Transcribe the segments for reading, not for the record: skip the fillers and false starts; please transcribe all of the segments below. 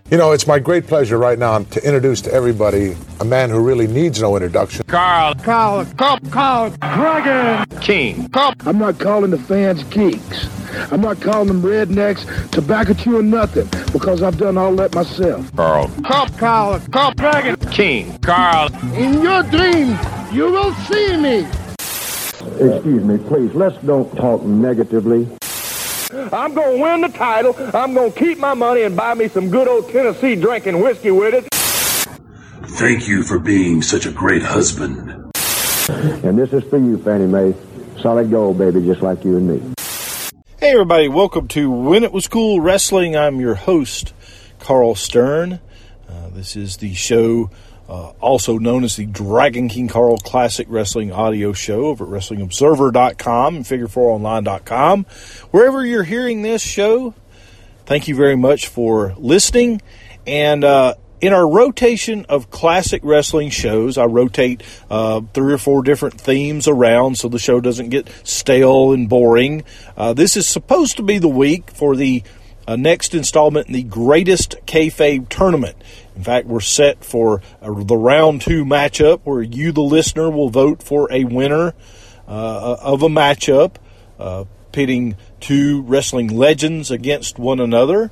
You know, it's my great pleasure right now to introduce to everybody a man who really needs no introduction. Carl Dragon King. I'm not calling the fans geeks. I'm not calling them rednecks, tobacco chewing nothing, because I've done all that myself. Carl Dragon King. Carl. In your dreams, you will see me. Excuse me, please, let's don't talk negatively. I'm going to win the title, I'm going to keep my money and buy me some good old Tennessee drinking whiskey with it. Thank you for being such a great husband. And this is for you, Fannie Mae. Solid gold, baby, just like you and me. Hey everybody, welcome to When It Was Cool Wrestling. I'm your host, Carl Stern. This is the show also known as the Dragon King Carl Classic Wrestling audio show over at WrestlingObserver.com and Figure4Online.com. Wherever you're hearing this show, thank you very much for listening. And in our rotation of classic wrestling shows, I rotate 3 or 4 different themes around so the show doesn't get stale and boring. This is supposed to be the week for the next installment in the Greatest Kayfabe Tournament. In fact, we're set for the round 2 matchup where you, the listener, will vote for a winner of a matchup, pitting 2 wrestling legends against one another.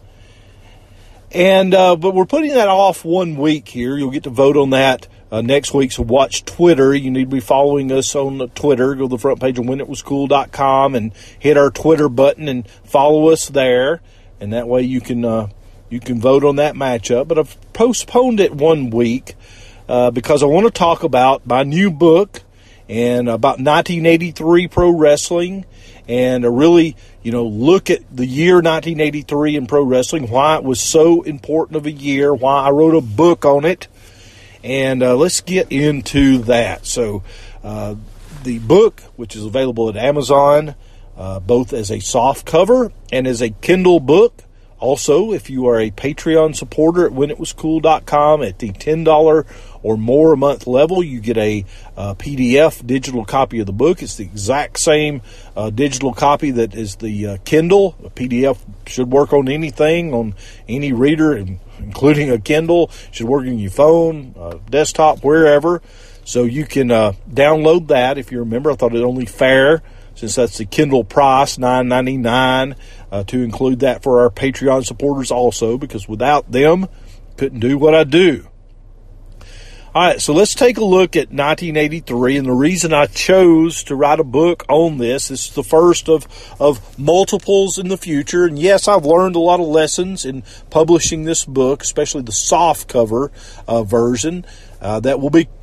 And but we're putting that off 1 week here. You'll get to vote on that next week, so watch Twitter. You need to be following us on Twitter. Go to the front page of WhenItWasCool.com and hit our Twitter button and follow us there. And that way you can vote on that matchup. But I've postponed it 1 week because I want to talk about my new book and about 1983 pro wrestling and really, look at the year 1983 in pro wrestling, why it was so important of a year, why I wrote a book on it. And let's get into that. So the book, which is available at Amazon, both as a soft cover and as a Kindle book. Also, if you are a Patreon supporter at WhenItWasCool.com at the $10 or more a month level, you get a PDF digital copy of the book. It's the exact same digital copy that is the Kindle. A PDF should work on anything, on any reader, including a Kindle. Should work on your phone, desktop, wherever. So you can download that if you're a member. I thought it only fair, since that's the Kindle price, $9.99, to include that for our Patreon supporters also, because without them, couldn't do what I do. All right, so let's take a look at 1983, and the reason I chose to write a book on this is the first of multiples in the future. And yes, I've learned a lot of lessons in publishing this book, especially the soft cover version, that will be,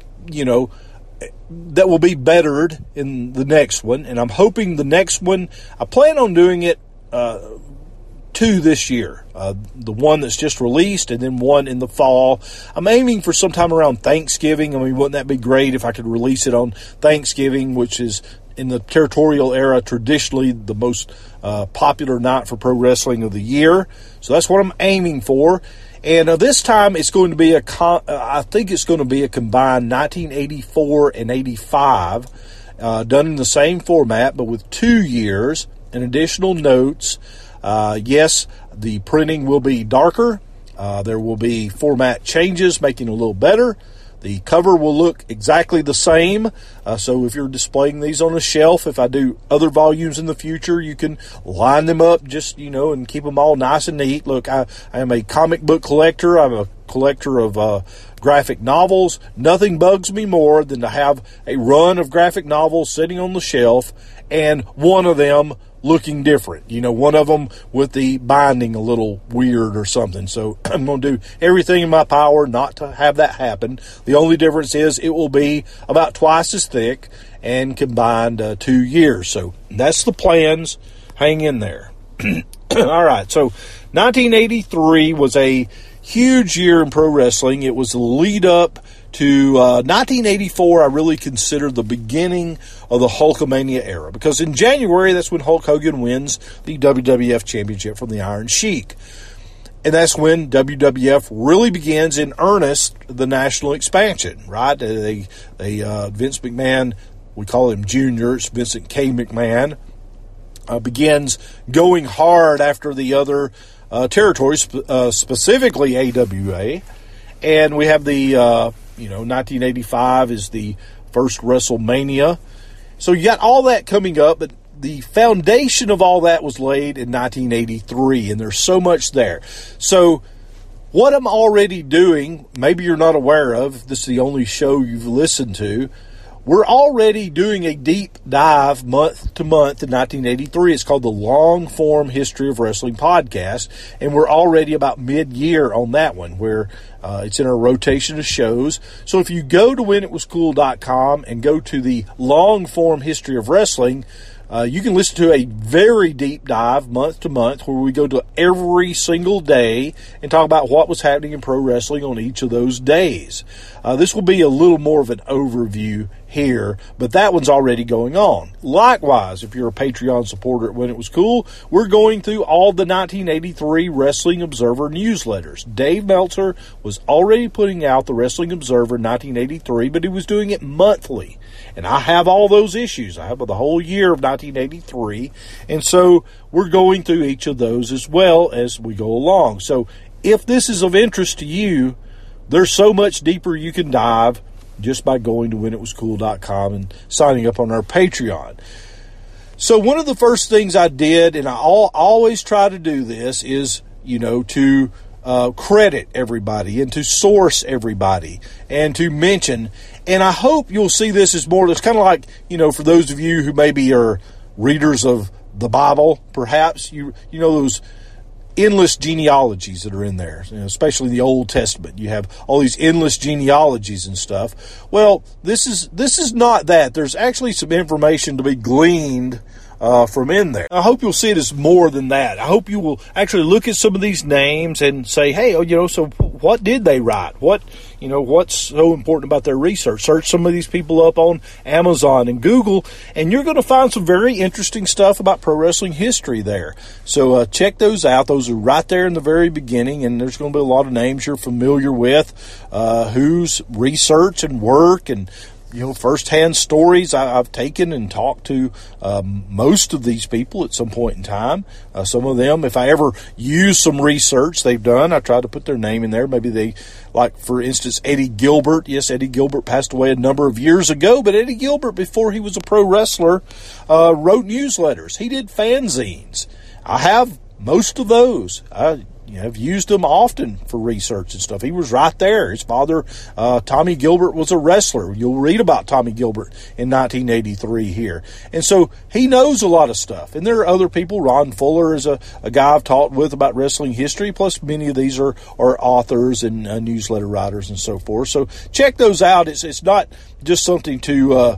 that will be bettered in the next one. And I'm hoping the next one, I plan on doing it 2 this year. The one that's just released and then one in the fall. I'm aiming for sometime around Thanksgiving. I mean, wouldn't that be great if I could release it on Thanksgiving, which is in the territorial era traditionally the most popular night for pro wrestling of the year. So that's what I'm aiming for. And this time it's going to be I think it's going to be a combined 1984 and 85, done in the same format, but with 2 years and additional notes. Yes, the printing will be darker. There will be format changes, making it a little better. The cover will look exactly the same. So if you're displaying these on a shelf, if I do other volumes in the future, you can line them up just, and keep them all nice and neat. Look, I am a comic book collector. I'm a collector of graphic novels. Nothing bugs me more than to have a run of graphic novels sitting on the shelf and one of them looking different. One of them with the binding a little weird or something. So I'm going to do everything in my power not to have that happen. The only difference is it will be about twice as thick and combined 2 years. So that's the plans. Hang in there. All right. So 1983 was a huge year in pro wrestling. It was the lead up to 1984, I really consider the beginning of the Hulkamania era, because in January, that's when Hulk Hogan wins the WWF Championship from the Iron Sheik. And that's when WWF really begins in earnest the national expansion, right? Vince McMahon, we call him Junior, it's Vincent K. McMahon, begins going hard after the other territories, specifically AWA. And we have the, 1985 is the first WrestleMania. So you got all that coming up, but the foundation of all that was laid in 1983, and there's so much there. So what I'm already doing, maybe you're not aware of, if this is the only show you've listened to, we're already doing a deep dive month to month in 1983. It's called the Long Form History of Wrestling Podcast, and we're already about mid-year on that one, where it's in our rotation of shows. So if you go to whenitwascool.com and go to the Long Form History of Wrestling, you can listen to a very deep dive month to month where we go to every single day and talk about what was happening in pro wrestling on each of those days. This will be a little more of an overview here, but that one's already going on. Likewise, if you're a Patreon supporter at When It Was Cool, we're going through all the 1983 Wrestling Observer newsletters. Dave Meltzer was already putting out the Wrestling Observer in 1983, but he was doing it monthly. And I have all those issues. I have the whole year of 1983. And so we're going through each of those as well as we go along. So if this is of interest to you, there's so much deeper you can dive just by going to whenitwascool.com and signing up on our Patreon. So one of the first things I did, and I always try to do this, is, to credit everybody and to source everybody and to mention. And I hope you'll see this as more, it's kind of like, for those of you who maybe are readers of the Bible, perhaps, you know those endless genealogies that are in there, especially the Old Testament. You have all these endless genealogies and stuff. Well, this is not that. There's actually some information to be gleaned from in there. I hope you'll see it as more than that. I hope you will actually look at some of these names and say, hey, so what did they write? What's so important about their research? Search some of these people up on Amazon and Google, and you're going to find some very interesting stuff about pro wrestling history there. So check those out. Those are right there in the very beginning, and there's going to be a lot of names you're familiar with, whose research and work and first-hand stories I've taken and talked to most of these people at some point in time. Some of them, if I ever use some research they've done, I try to put their name in there. Maybe they, like, for instance, Eddie Gilbert. Yes, Eddie Gilbert passed away a number of years ago, but Eddie Gilbert, before he was a pro wrestler, wrote newsletters. He did fanzines. I have most of those. I've used them often for research and stuff. He was right there. His father, Tommy Gilbert, was a wrestler. You'll read about Tommy Gilbert in 1983 here. And so he knows a lot of stuff. And there are other people. Ron Fuller is a guy I've talked with about wrestling history, plus many of these are authors and newsletter writers and so forth. So check those out. It's not just something to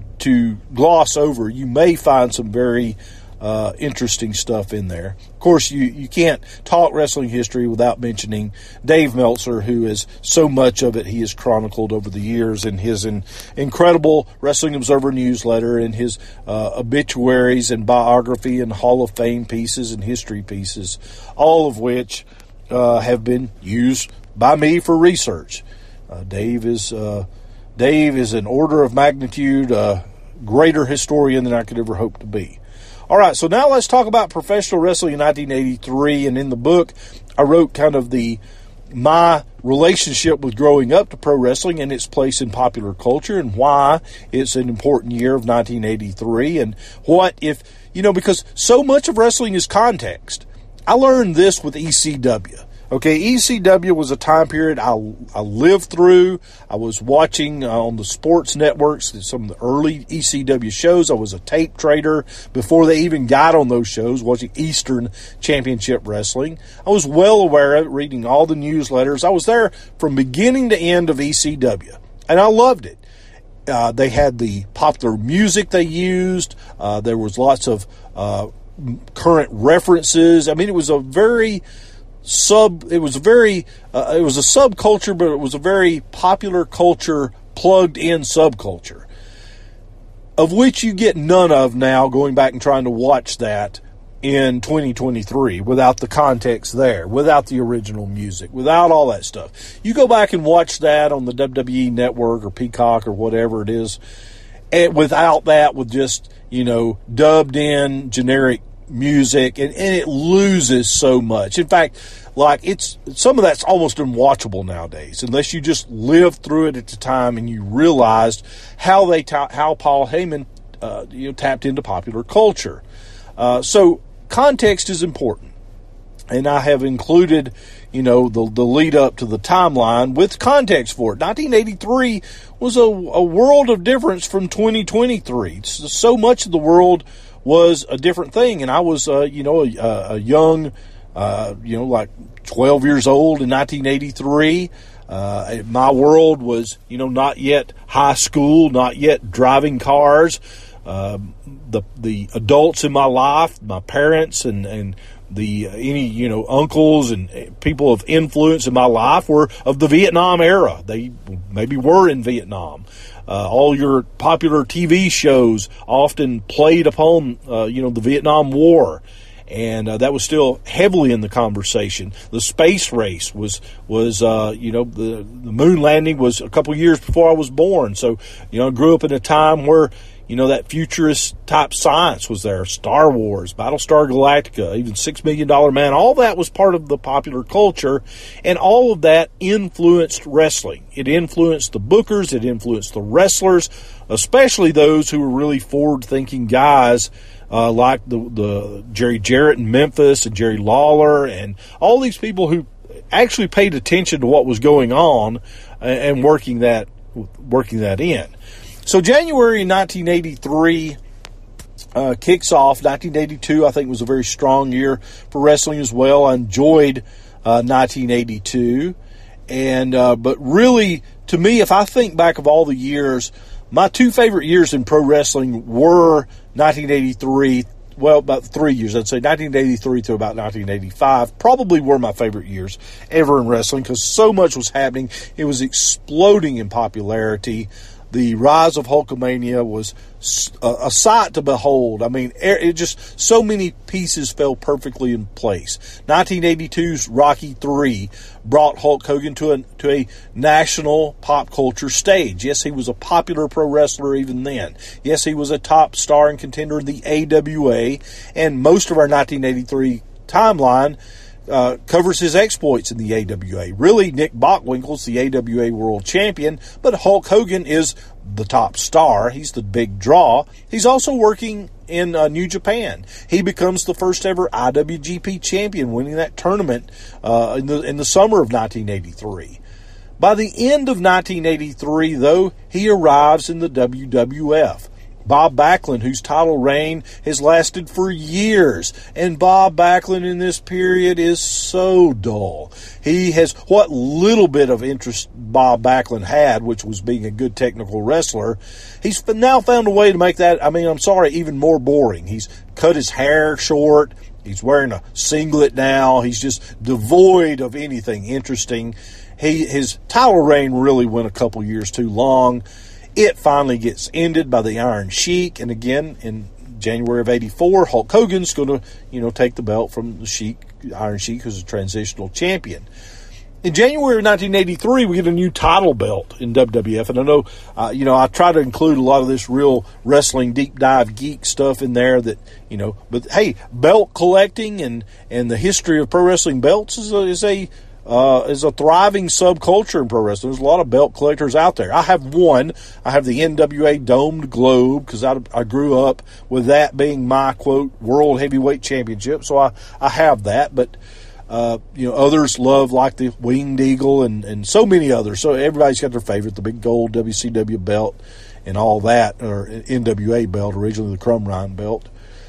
gloss over. You may find some very interesting stuff in there. Of course, you can't talk wrestling history without mentioning Dave Meltzer, who is so much of it he has chronicled over the years in his incredible Wrestling Observer newsletter and his obituaries and biography and Hall of Fame pieces and history pieces, all of which have been used by me for research. Dave is an order of magnitude greater historian than I could ever hope to be. All right, so now let's talk about professional wrestling in 1983. And in the book, I wrote kind of my relationship with growing up to pro wrestling and its place in popular culture and why it's an important year of 1983. And what if, because so much of wrestling is context. I learned this with ECW. Okay, ECW was a time period I lived through. I was watching on the sports networks some of the early ECW shows. I was a tape trader before they even got on those shows, watching Eastern Championship Wrestling. I was well aware of it, reading all the newsletters. I was there from beginning to end of ECW, and I loved it. They had the popular music they used. There was lots of current references. I mean, it was a subculture, but it was a very popular culture, plugged in subculture, of which you get none of now going back and trying to watch that in 2023 without the context there, without the original music, without all that stuff. You go back and watch that on the WWE Network or Peacock or whatever it is, and without that, with just, dubbed in generic music, and it loses so much. In fact, like some of that's almost unwatchable nowadays, unless you just lived through it at the time and you realized how Paul Heyman tapped into popular culture. So context is important, and I have included the lead up to the timeline with context for it. 1983 was a world of difference from 2023. So much of the world was a different thing, and I was a young like 12 years old in 1983. My world was not yet high school, not yet driving cars. The adults in my life, my parents and any uncles and people of influence in my life were of the Vietnam era. They maybe were in Vietnam. All your popular TV shows often played upon the Vietnam War, and that was still heavily in the conversation. The space race was the moon landing was a couple years before I was born. So I grew up in a time where that futurist type science was there. Star Wars, Battlestar Galactica, even $6 Million Man. All that was part of the popular culture, and all of that influenced wrestling. It influenced the bookers. It influenced the wrestlers, especially those who were really forward-thinking guys like the Jerry Jarrett in Memphis and Jerry Lawler and all these people who actually paid attention to what was going on and working that in. So January 1983 kicks off. 1982, I think, was a very strong year for wrestling as well. I enjoyed 1982. But really, to me, if I think back of all the years, my two favorite years in pro wrestling were 1983. Well, about 3 years. I'd say 1983 to about 1985 probably were my favorite years ever in wrestling because so much was happening. It was exploding in popularity. The rise of Hulkamania was a sight to behold. I mean, it just so many pieces fell perfectly in place. 1982's Rocky III brought Hulk Hogan to a national pop culture stage. Yes, he was a popular pro wrestler even then. Yes, he was a top star and contender in the AWA, and most of our 1983 timeline covers his exploits in the AWA. Really, Nick Bockwinkel's the AWA world champion, but Hulk Hogan is the top star. He's the big draw. He's also working in New Japan. He becomes the first ever IWGP champion, winning that tournament in the summer of 1983. By the end of 1983, though, he arrives in the WWF. Bob Backlund, whose title reign has lasted for years. And Bob Backlund in this period is so dull. He has what little bit of interest Bob Backlund had, which was being a good technical wrestler. He's now found a way to make that, even more boring. He's cut his hair short. He's wearing a singlet now. He's just devoid of anything interesting. His title reign really went a couple years too long. It finally gets ended by the Iron Sheik, and again, in January of 84, Hulk Hogan's going to, take the belt from the Sheik, Iron Sheik, who's a transitional champion. In January of 1983, we get a new title belt in WWF, and I know, I try to include a lot of this real wrestling deep dive geek stuff in there that, but hey, belt collecting and the history of pro wrestling belts is a thriving subculture in pro wrestling. There's a lot of belt collectors out there. I have one. I have the NWA Domed Globe because I grew up with that being my, quote, World Heavyweight Championship. So I have that. But, others love like the Winged Eagle and so many others. So everybody's got their favorite, the big gold WCW belt and all that, or NWA belt, originally the Crum Ryan belt.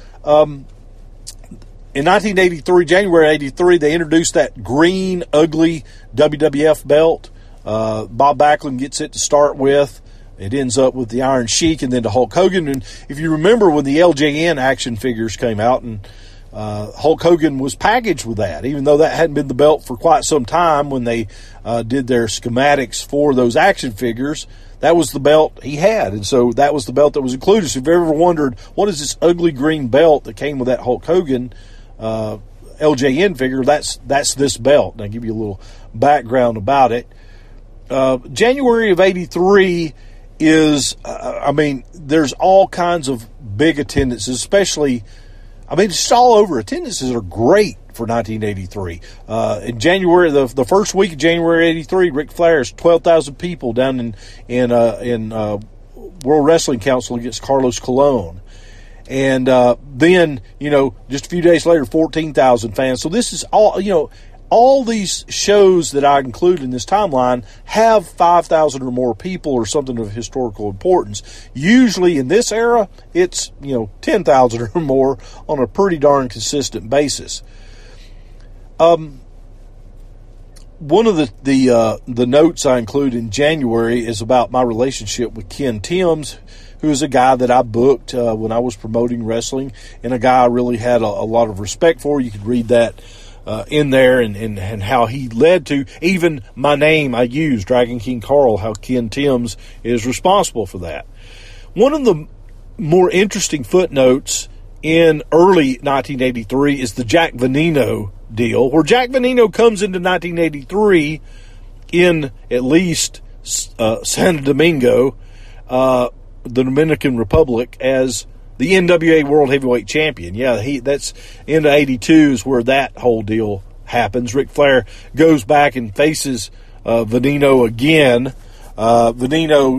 In 1983, January 83, they introduced that green, ugly WWF belt. Bob Backlund gets it to start with. It ends up with the Iron Sheik and then to Hulk Hogan. And if you remember when the LJN action figures came out, and Hulk Hogan was packaged with that, even though that hadn't been the belt for quite some time when they did their schematics for those action figures. That was the belt he had, and so that was the belt that was included. So if you ever wondered, what is this ugly green belt that came with that Hulk Hogan LJN figure, that's this belt. And I'll give you a little background about it. January of 83 is, there's all kinds of big attendances, especially I mean, it's all over. Attendances are great for 1983. In January, the first week of January '83, Ric Flair's 12,000 people down in World Wrestling Council against Carlos Colon. And then, just a few days later, 14,000 fans. So this is all these shows that I include in this timeline have 5,000 or more people or something of historical importance. Usually in this era, it's, 10,000 or more on a pretty darn consistent basis. One of the notes I include in January is about my relationship with Ken Timms, who is a guy that I booked when I was promoting wrestling, and a guy I really had a lot of respect for. You could read that in there, and how he led to even my name I use, Dragon King Carl, how Ken Timms is responsible for that. One of the more interesting footnotes in early 1983 is the Jack Veneno deal, where Jack Veneno comes into 1983 in at least Santo Domingo, the Dominican Republic, as the NWA World Heavyweight Champion. Yeah, that's into 82 is where that whole deal happens. Ric Flair goes back and faces Veneno again. Veneno,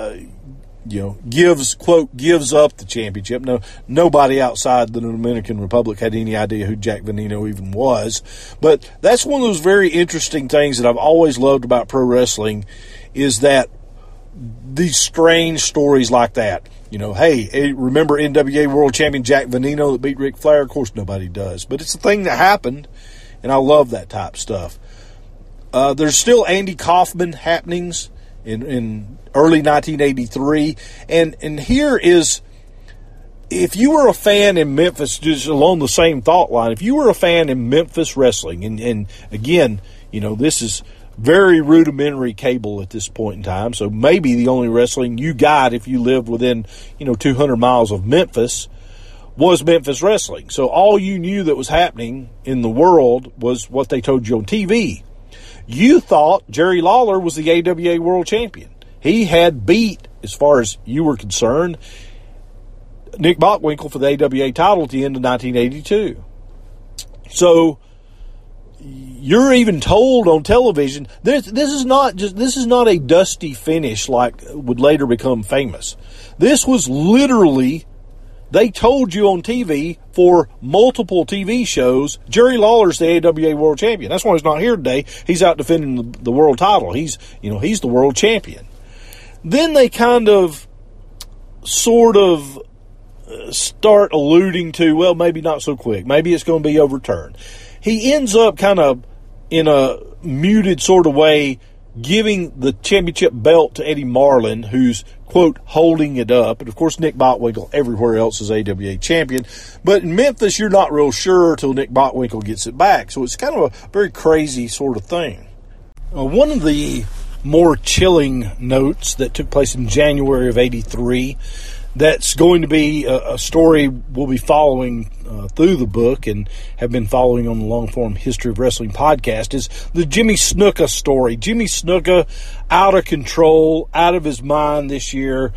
gives up the championship. Nobody outside the Dominican Republic had any idea who Jack Veneno even was. But that's one of those very interesting things that I've always loved about pro wrestling, is that these strange stories like that. Hey, remember NWA World Champion Jack Veneno that beat Ric Flair? Of course nobody does. But it's a thing that happened, and I love that type of stuff. There's still Andy Kaufman happenings in early 1983. And here is, if you were a fan in Memphis, just along the same thought line, if you were a fan in Memphis wrestling, and again, this is very rudimentary cable at this point in time, so maybe the only wrestling you got if you lived within 200 miles of Memphis was Memphis wrestling. So all you knew that was happening in the world was what they told you on TV. You thought Jerry Lawler was the AWA World Champion. He had beat, as far as you were concerned, Nick Bockwinkel for the AWA title at the end of 1982. So you're even told on television, this is not a dusty finish like would later become famous. This was literally, they told you on TV for multiple TV shows, Jerry Lawler's the AWA World Champion. That's why he's not here today. He's out defending the world title. He's the world champion. Then they sort of start alluding to, well, maybe not so quick. Maybe it's going to be overturned. He ends up kind of in a muted sort of way giving the championship belt to Eddie Marlin, who's, quote, holding it up. And, of course, Nick Bockwinkel everywhere else is AWA champion. But in Memphis, you're not real sure till Nick Bockwinkel gets it back. So it's kind of a very crazy sort of thing. One of the more chilling notes that took place in January of 83, that's going to be a story we'll be following through the book and have been following on the Long-Form History of Wrestling podcast, is the Jimmy Snuka story. Jimmy Snuka, out of control, out of his mind this year.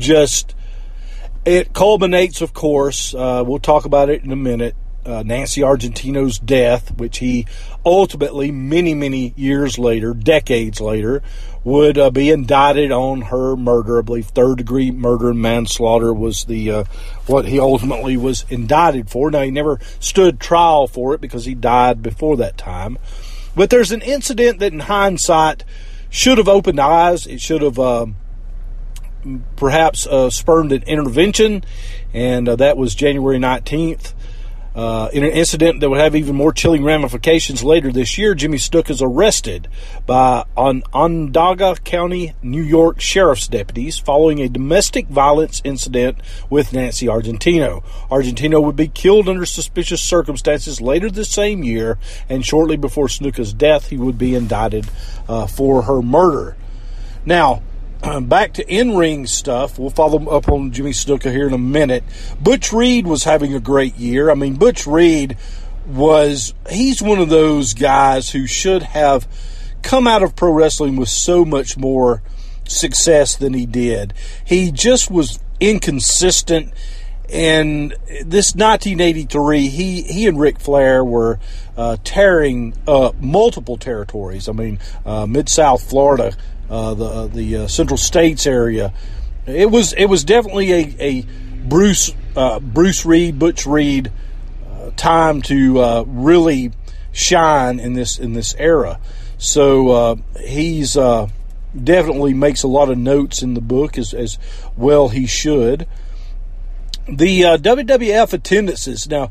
It culminates, of course, we'll talk about it in a minute, Nancy Argentino's death, which he ultimately, many, many years later, decades later, would be indicted on her murder. I believe third-degree murder and manslaughter was the what he ultimately was indicted for. Now, he never stood trial for it because he died before that time. But there's an incident that, in hindsight, should have opened eyes. It should have perhaps spurned an intervention, and that was January 19th. In an incident that would have even more chilling ramifications later this year, Jimmy Snuka is arrested by Onondaga County, New York Sheriff's deputies following a domestic violence incident with Nancy Argentino. Argentino would be killed under suspicious circumstances later the same year, and shortly before Snuka's death, he would be indicted for her murder. Now, back to in-ring stuff. We'll follow up on Jimmy Snuka here in a minute. Butch Reed was having a great year. I mean, Butch Reed he's one of those guys who should have come out of pro wrestling with so much more success than he did. He just was inconsistent. And this 1983, he and Ric Flair were tearing up multiple territories. I mean, Mid-South Florida, the Central States area. It was definitely a Bruce Reed, Butch Reed time to really shine in this era. So he's definitely makes a lot of notes in the book, as well he should. The WWF attendances. Now,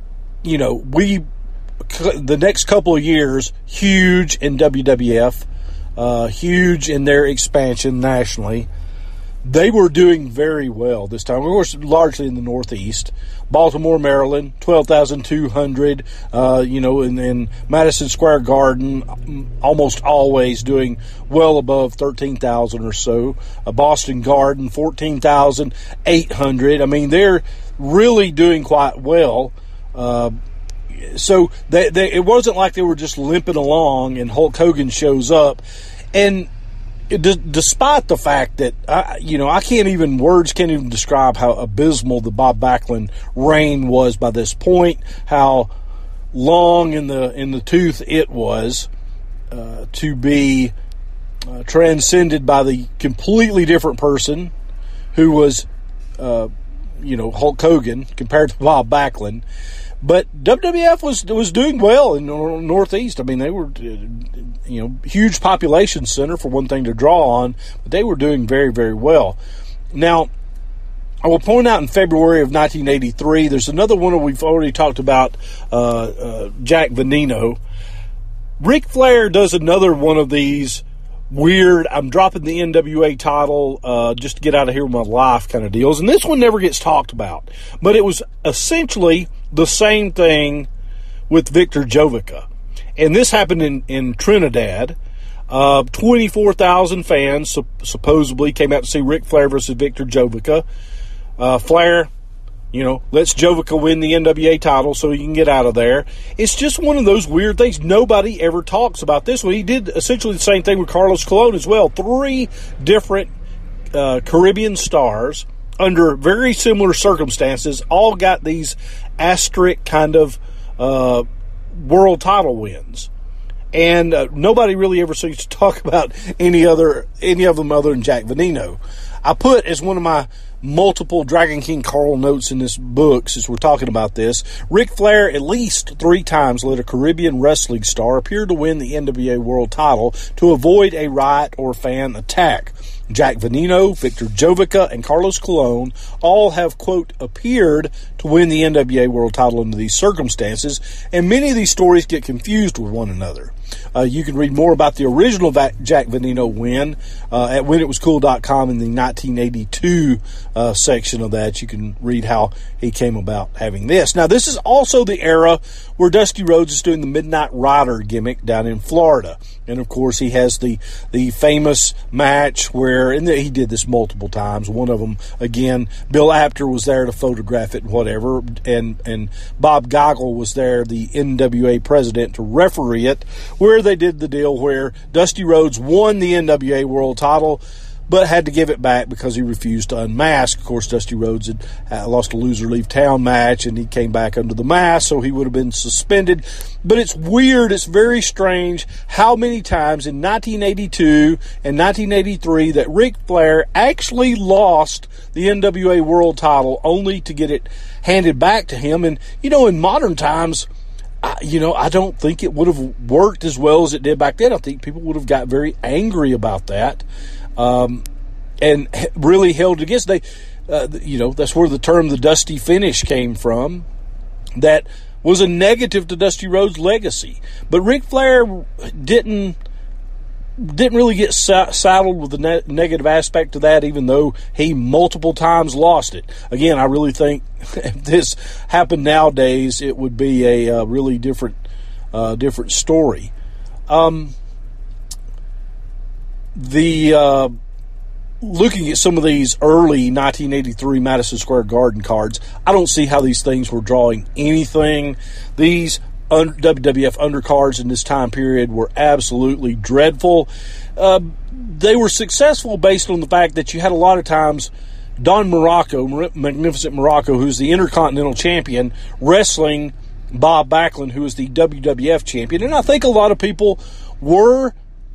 the next couple of years, huge in WWF, huge in their expansion nationally. They were doing very well this time. Of course, largely in the Northeast. Baltimore, Maryland, 12,200. In Madison Square Garden, almost always doing well above 13,000 or so. Boston Garden, 14,800. I mean, they're really doing quite well. So it wasn't like they were just limping along and Hulk Hogan shows up. And despite the fact that words can't even describe how abysmal the Bob Backlund reign was by this point, how long in the tooth it was to be transcended by the completely different person who was Hulk Hogan compared to Bob Backlund. But WWF was doing well in the Northeast. I mean, they were, huge population center for one thing to draw on, but they were doing very, very well. Now, I will point out in February of 1983, there's another one we've already talked about, Jack Veneno. Ric Flair does another one of these weird, I'm dropping the NWA title just to get out of here with my life kind of deals. And this one never gets talked about. But it was essentially the same thing with Victor Jovica. And this happened in Trinidad. 24,000 fans supposedly came out to see Ric Flair versus Victor Jovica. Flair, lets Jovica win the NWA title so he can get out of there. It's just one of those weird things. Nobody ever talks about this one. He did essentially the same thing with Carlos Colon as well. 3 different Caribbean stars under very similar circumstances all got these asterisk kind of world title wins. And nobody really ever seems to talk about any of them other than Jack Veneno. I put as one of my multiple Dragon King Carl notes in this book, since we're talking about this, Ric Flair at least 3 times let a Caribbean wrestling star appear to win the NWA world title to avoid a riot or fan attack. Jack Veneno, Victor Jovica, and Carlos Colon all have, quote, appeared to win the NWA world title under these circumstances, and many of these stories get confused with one another. You can read more about the original Jack Veneno win at WhenItWasCool.com in the 1982 section of that. You can read how he came about having this. Now, this is also the era where Dusty Rhodes is doing the Midnight Rider gimmick down in Florida. And, of course, he has the famous match where, and he did this multiple times. One of them, again, Bill Apter was there to photograph it and whatever, and Bob Geigel was there, the NWA president, to referee it, where they did the deal where Dusty Rhodes won the NWA world title, but had to give it back because he refused to unmask. Of course, Dusty Rhodes had lost a loser leave town match, and he came back under the mask, so he would have been suspended. But it's weird, it's very strange how many times in 1982 and 1983 that Ric Flair actually lost the NWA world title only to get it handed back to him. And, in modern times, I don't think it would have worked as well as it did back then. I think people would have got very angry about that. And really held against. That's where the term the Dusty Finish came from. That was a negative to Dusty Rhodes' legacy. But Ric Flair didn't really get saddled with the negative aspect of that, even though he multiple times lost it. Again, I really think if this happened nowadays, it would be a really different story. Looking at some of these early 1983 Madison Square Garden cards, I don't see how these things were drawing anything. These WWF undercards in this time period were absolutely dreadful. They were successful based on the fact that you had a lot of times Don Muraco, Magnificent Muraco, who's the Intercontinental Champion, wrestling Bob Backlund, who is the WWF Champion. And I think a lot of people were,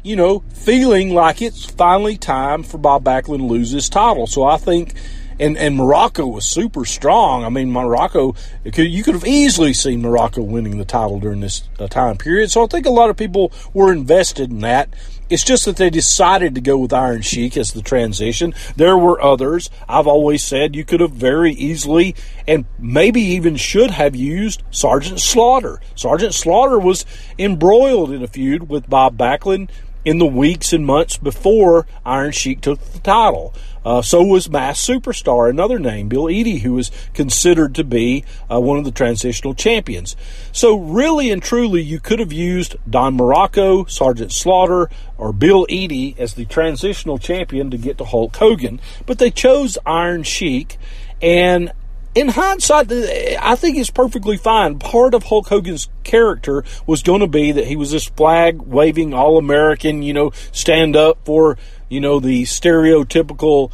feeling like it's finally time for Bob Backlund to lose his title. So I think, and Muraco was super strong. I mean, Muraco, you could have easily seen Muraco winning the title during this time period. So I think a lot of people were invested in that. It's just that they decided to go with Iron Sheik as the transition. There were others. I've always said you could have very easily and maybe even should have used Sergeant Slaughter. Sergeant Slaughter was embroiled in a feud with Bob Backlund in the weeks and months before Iron Sheik took the title. So was Masked Superstar, another name, Bill Eadie, who was considered to be one of the transitional champions. So really and truly, you could have used Don Muraco, Sergeant Slaughter, or Bill Eadie as the transitional champion to get to Hulk Hogan. But they chose Iron Sheik, and in hindsight, I think it's perfectly fine. Part of Hulk Hogan's character was going to be that he was this flag-waving All-American, stand up for, the stereotypical,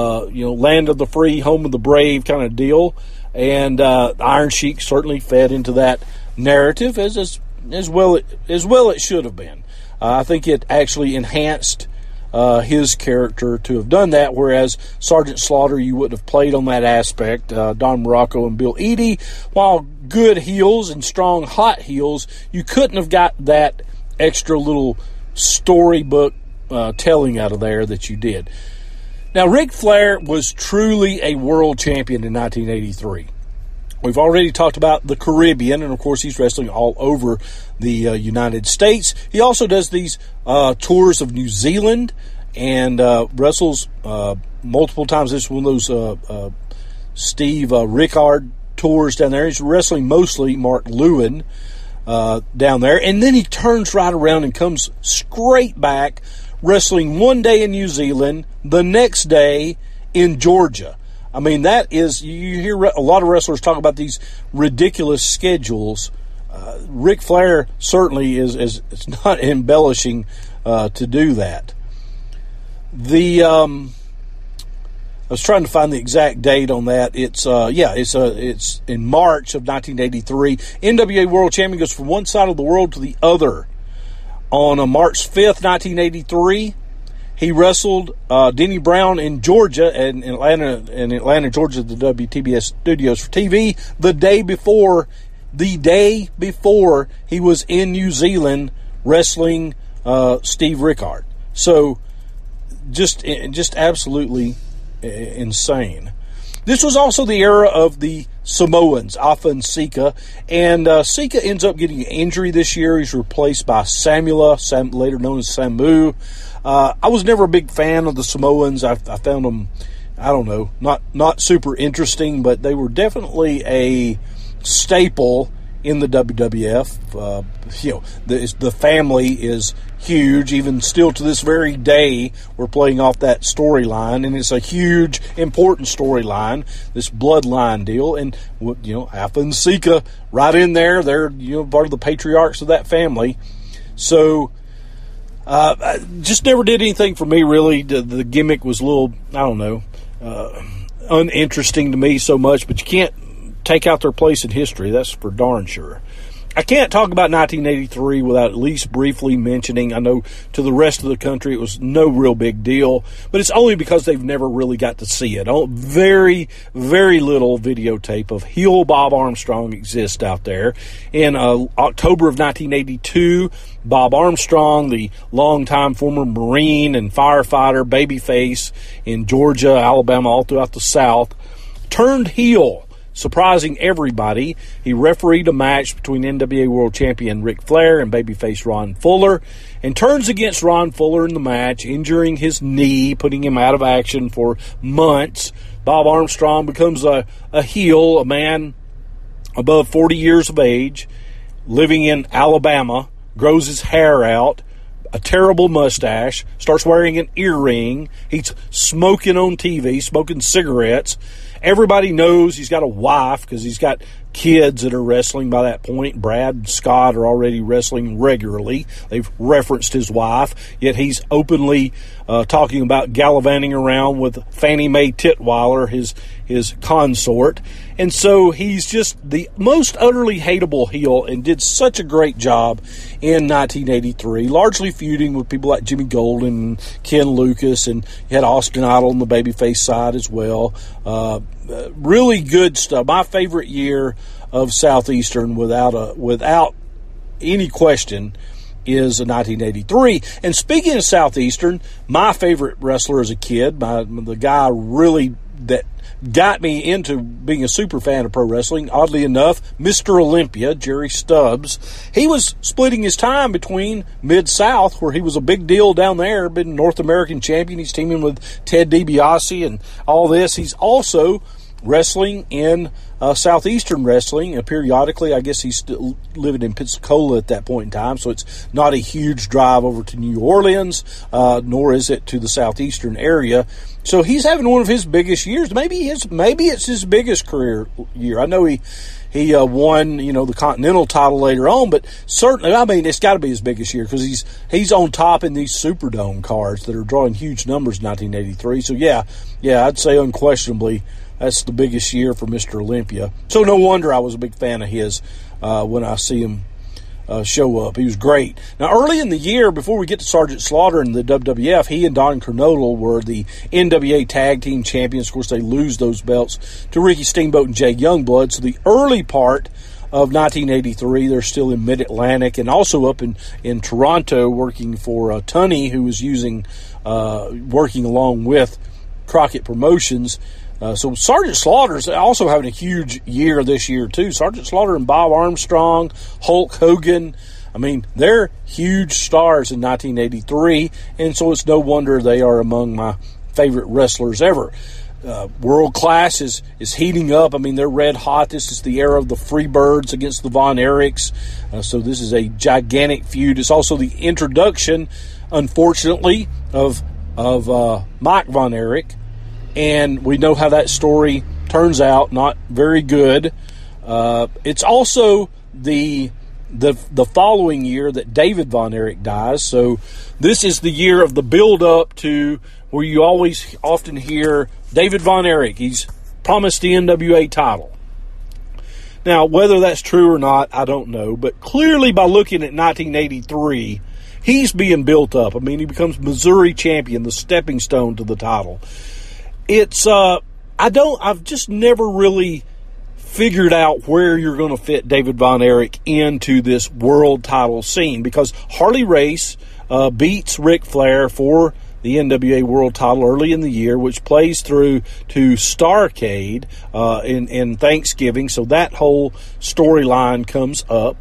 land of the free, home of the brave kind of deal. And Iron Sheik certainly fed into that narrative as well it should have been. I think it actually enhanced his character to have done that, whereas Sergeant Slaughter, you wouldn't have played on that aspect. Don Muraco and Bill Eadie, while good heels and strong hot heels, you couldn't have got that extra little storybook telling out of there that you did. Now, Ric Flair was truly a world champion in 1983. We've already talked about the Caribbean, and of course he's wrestling all over the United States. He also does these tours of New Zealand and wrestles multiple times. This is one of those Steve Rickard tours down there. He's wrestling mostly Mark Lewin down there. And then he turns right around and comes straight back, wrestling one day in New Zealand, the next day in Georgia. I mean, that is, you hear a lot of wrestlers talk about these ridiculous schedules. Ric Flair certainly is not embellishing to do that. I was trying to find the exact date on that. It's in March of 1983. NWA World Champion goes from one side of the world to the other. On March 5th, 1983, he wrestled Denny Brown in Georgia, in Atlanta, Georgia, the WTBS studios for TV, the day before he was in New Zealand wrestling Steve Rickard. So just absolutely insane. This was also the era of the Samoans, Afa and Sika, and Sika ends up getting an injury this year. He's replaced by Samula, later known as Samu. I was never a big fan of the Samoans. I found them, not super interesting, but they were definitely a staple in the WWF. The family is huge. Even still to this very day, we're playing off that storyline, and it's a huge, important storyline, this bloodline deal. And, Afa and Sika right in there. They're, part of the patriarchs of that family. So, just never did anything for me, really. The gimmick was a little, uninteresting to me so much, but you can't take out their place in history. That's for darn sure. I can't talk about 1983 without at least briefly mentioning, I know to the rest of the country it was no real big deal, but it's only because they've never really got to see it. Very, very little videotape of heel Bob Armstrong exists out there. In October of 1982, Bob Armstrong, the longtime former Marine and firefighter, babyface in Georgia, Alabama, all throughout the South, turned heel. Surprising everybody, he refereed a match between NWA World Champion Ric Flair and babyface Ron Fuller, and turns against Ron Fuller in the match, injuring his knee, putting him out of action for months. Bob Armstrong becomes a heel, a man above 40 years of age, living in Alabama, grows his hair out, a terrible mustache, starts wearing an earring. He's smoking on TV, smoking cigarettes. Everybody knows he's got a wife because he's got kids that are wrestling by that point. Brad and Scott are already wrestling regularly. They've referenced his wife, yet he's openly talking about gallivanting around with Fannie Mae Titweiler, his consort. And so he's just the most utterly hateable heel and did such a great job in 1983, largely feuding with people like Jimmy Golden and Ken Lucas, and you had Austin Idol on the babyface side as well. Really good stuff. My favorite year of Southeastern, without any question, is 1983. And speaking of Southeastern, my favorite wrestler as a kid, the guy really that got me into being a super fan of pro wrestling, oddly enough, Mr. Olympia, Jerry Stubbs. He was splitting his time between Mid-South, where he was a big deal down there, been North American champion. He's teaming with Ted DiBiase and all this. He's also wrestling in Southeastern wrestling, and periodically, I guess he's still living in Pensacola at that point in time, so it's not a huge drive over to New Orleans, nor is it to the Southeastern area. So he's having one of his biggest years. Maybe it's his biggest career year. I know he won, the Continental title later on, but certainly, it's got to be his biggest year because he's on top in these Superdome cards that are drawing huge numbers in 1983. So yeah, I'd say unquestionably that's the biggest year for Mr. Olympia. So no wonder I was a big fan of his when I see him show up. He was great. Now, early in the year, before we get to Sergeant Slaughter and the WWF, he and Don Kernodle were the NWA Tag Team Champions. Of course, they lose those belts to Ricky Steamboat and Jay Youngblood. So the early part of 1983, they're still in Mid-Atlantic and also up in Toronto working for Tunney, who was working along with Crockett Promotions. So Sergeant Slaughter's also having a huge year this year, too. Sergeant Slaughter and Bob Armstrong, Hulk Hogan, they're huge stars in 1983, and so it's no wonder they are among my favorite wrestlers ever. World Class is heating up. They're red hot. This is the era of the Freebirds against the Von Erichs. So this is a gigantic feud. It's also the introduction, unfortunately, of Mike Von Erich. And we know how that story turns out, not very good. It's also the following year that David Von Erich dies. So this is the year of the build-up to where you often hear David Von Erich. He's promised the NWA title. Now, whether that's true or not, I don't know. But clearly by looking at 1983, he's being built up. He becomes Missouri champion, the stepping stone to the title. It's, I've just never really figured out where you're going to fit David Von Erich into this world title scene, because Harley Race beats Ric Flair for the NWA world title early in the year, which plays through to Starrcade in Thanksgiving, so that whole storyline comes up.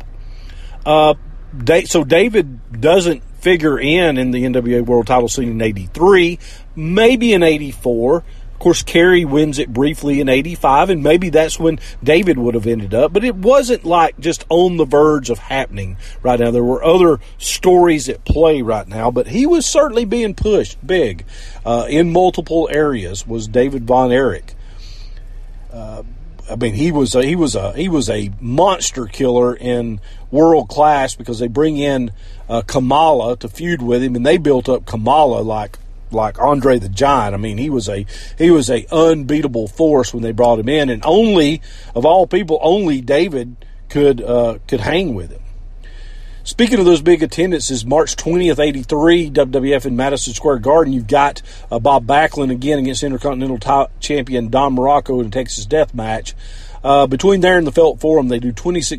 So David doesn't figure in the NWA world title scene in 83, maybe in 84. Of course, Kerry wins it briefly in 85, and maybe that's when David would have ended up. But it wasn't like just on the verge of happening right now. There were other stories at play right now, but he was certainly being pushed big in multiple areas. Was David Von Erich? He was a monster killer in World Class, because they bring in Kamala to feud with him, and they built up Kamala like Andre the Giant. He was a unbeatable force when they brought him in, and only David could hang with him. Speaking of those big attendances, March 20th, 83, WWF in Madison Square Garden, you've got Bob Backlund again against Intercontinental champion Don Morocco in a Texas Death Match. Between there and the Felt Forum, they do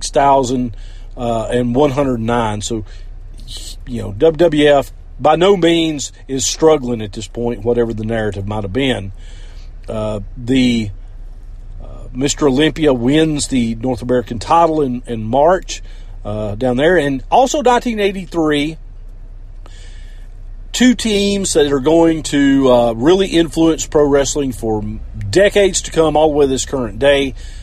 26,109. So, WWF by no means is struggling at this point, whatever the narrative might have been. Mr. Olympia wins the North American title in March down there. And also 1983, two teams that are going to really influence pro wrestling for decades to come, all the way to this current day.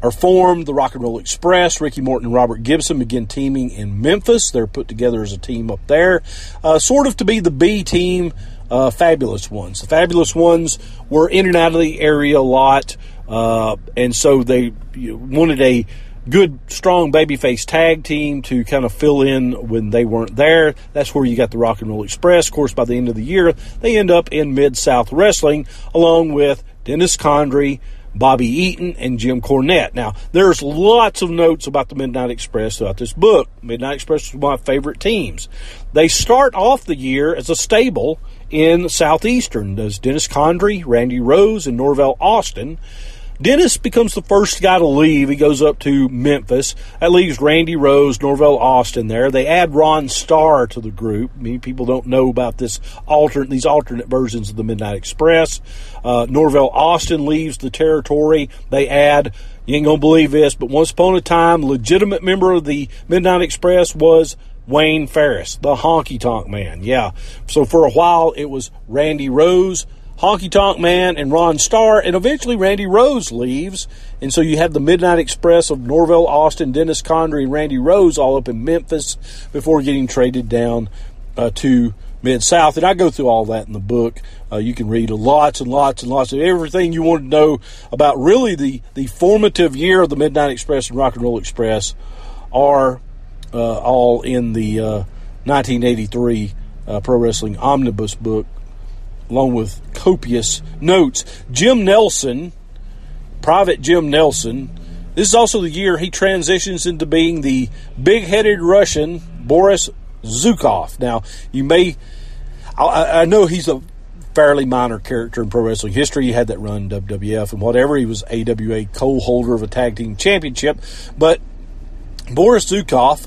are formed. The Rock and Roll Express, Ricky Morton and Robert Gibson begin teaming in Memphis. They're put together as a team up there, sort of to be the B team, Fabulous Ones. The Fabulous Ones were in and out of the area a lot, and so they wanted a good, strong babyface tag team to kind of fill in when they weren't there. That's where you got the Rock and Roll Express. Of course, by the end of the year, they end up in Mid-South Wrestling, along with Dennis Condrey, Bobby Eaton, and Jim Cornette. Now, there's lots of notes about the Midnight Express throughout this book. Midnight Express is one of my favorite teams. They start off the year as a stable in Southeastern. There's Dennis Condrey, Randy Rose, and Norvell Austin. Dennis becomes the first guy to leave. He goes up to Memphis. That leaves Randy Rose, Norvell Austin there. They add Ron Starr to the group. Many people don't know about these alternate versions of the Midnight Express. Norvell Austin leaves the territory. They add, you ain't going to believe this, but once upon a time, legitimate member of the Midnight Express was Wayne Ferris, the Honky Tonk Man. Yeah. So for a while, it was Randy Rose, Honky Tonk Man, and Ron Starr, and eventually Randy Rose leaves, and so you have the Midnight Express of Norvell Austin, Dennis Condrey, and Randy Rose all up in Memphis before getting traded down to Mid-South, and I go through all that in the book. You can read lots and lots and lots of everything you want to know about really the formative year of the Midnight Express and Rock and Roll Express are all in the 1983 Pro Wrestling Omnibus book, along with copious notes. Jim Nelson, Private Jim Nelson, this is also the year he transitions into being the big-headed Russian Boris Zukov. Now, I know he's a fairly minor character in pro wrestling history. He had that run in WWF and whatever. He was AWA co-holder of a tag team championship. But Boris Zukov,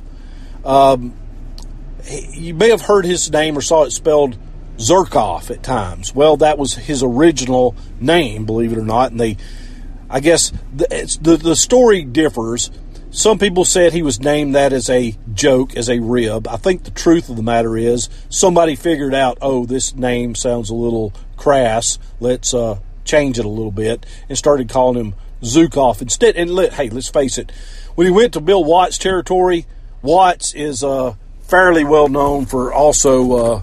you may have heard his name or saw it spelled Zerkov at times. Well, that was his original name, believe it or not. And I guess the story differs. Some people said he was named that as a joke, as a rib. I think the truth of the matter is somebody figured out, this name sounds a little crass. Let's change it a little bit, and started calling him Zukov instead. And let's face it, when he went to Bill Watts' territory, Watts is fairly well known for also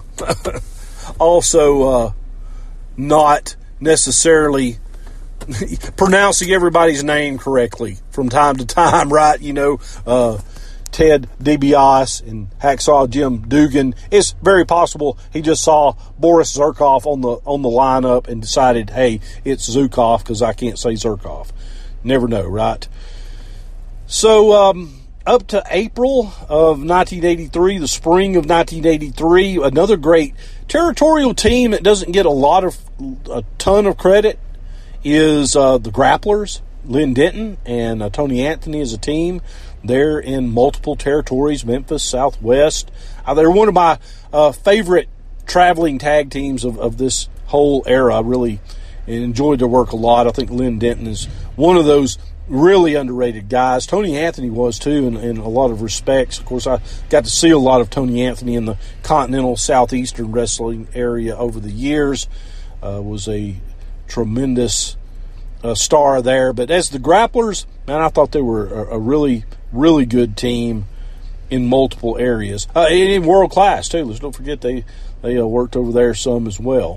not necessarily pronouncing everybody's name correctly from time to time, right? Ted DiBiase and Hacksaw Jim Dugan. It's very possible he just saw Boris Zerkov on the lineup and decided, hey, it's Zukov because I can't say Zerkov. Never know, right? So up to April of 1983, the spring of 1983, another great territorial team that doesn't get a ton of credit is the Grapplers, Lynn Denton and Tony Anthony as a team. They're in multiple territories, Memphis, Southwest. They're one of my favorite traveling tag teams of this whole era. I really enjoyed their work a lot. I think Lynn Denton is one of those really underrated guys. Tony Anthony was too in a lot of respects. Of course, I got to see a lot of Tony Anthony in the continental southeastern wrestling area over the years. Was a tremendous star there. But as the Grapplers, man, I thought they were a really, really good team in multiple areas. In world class, too. Let's don't forget they worked over there some as well.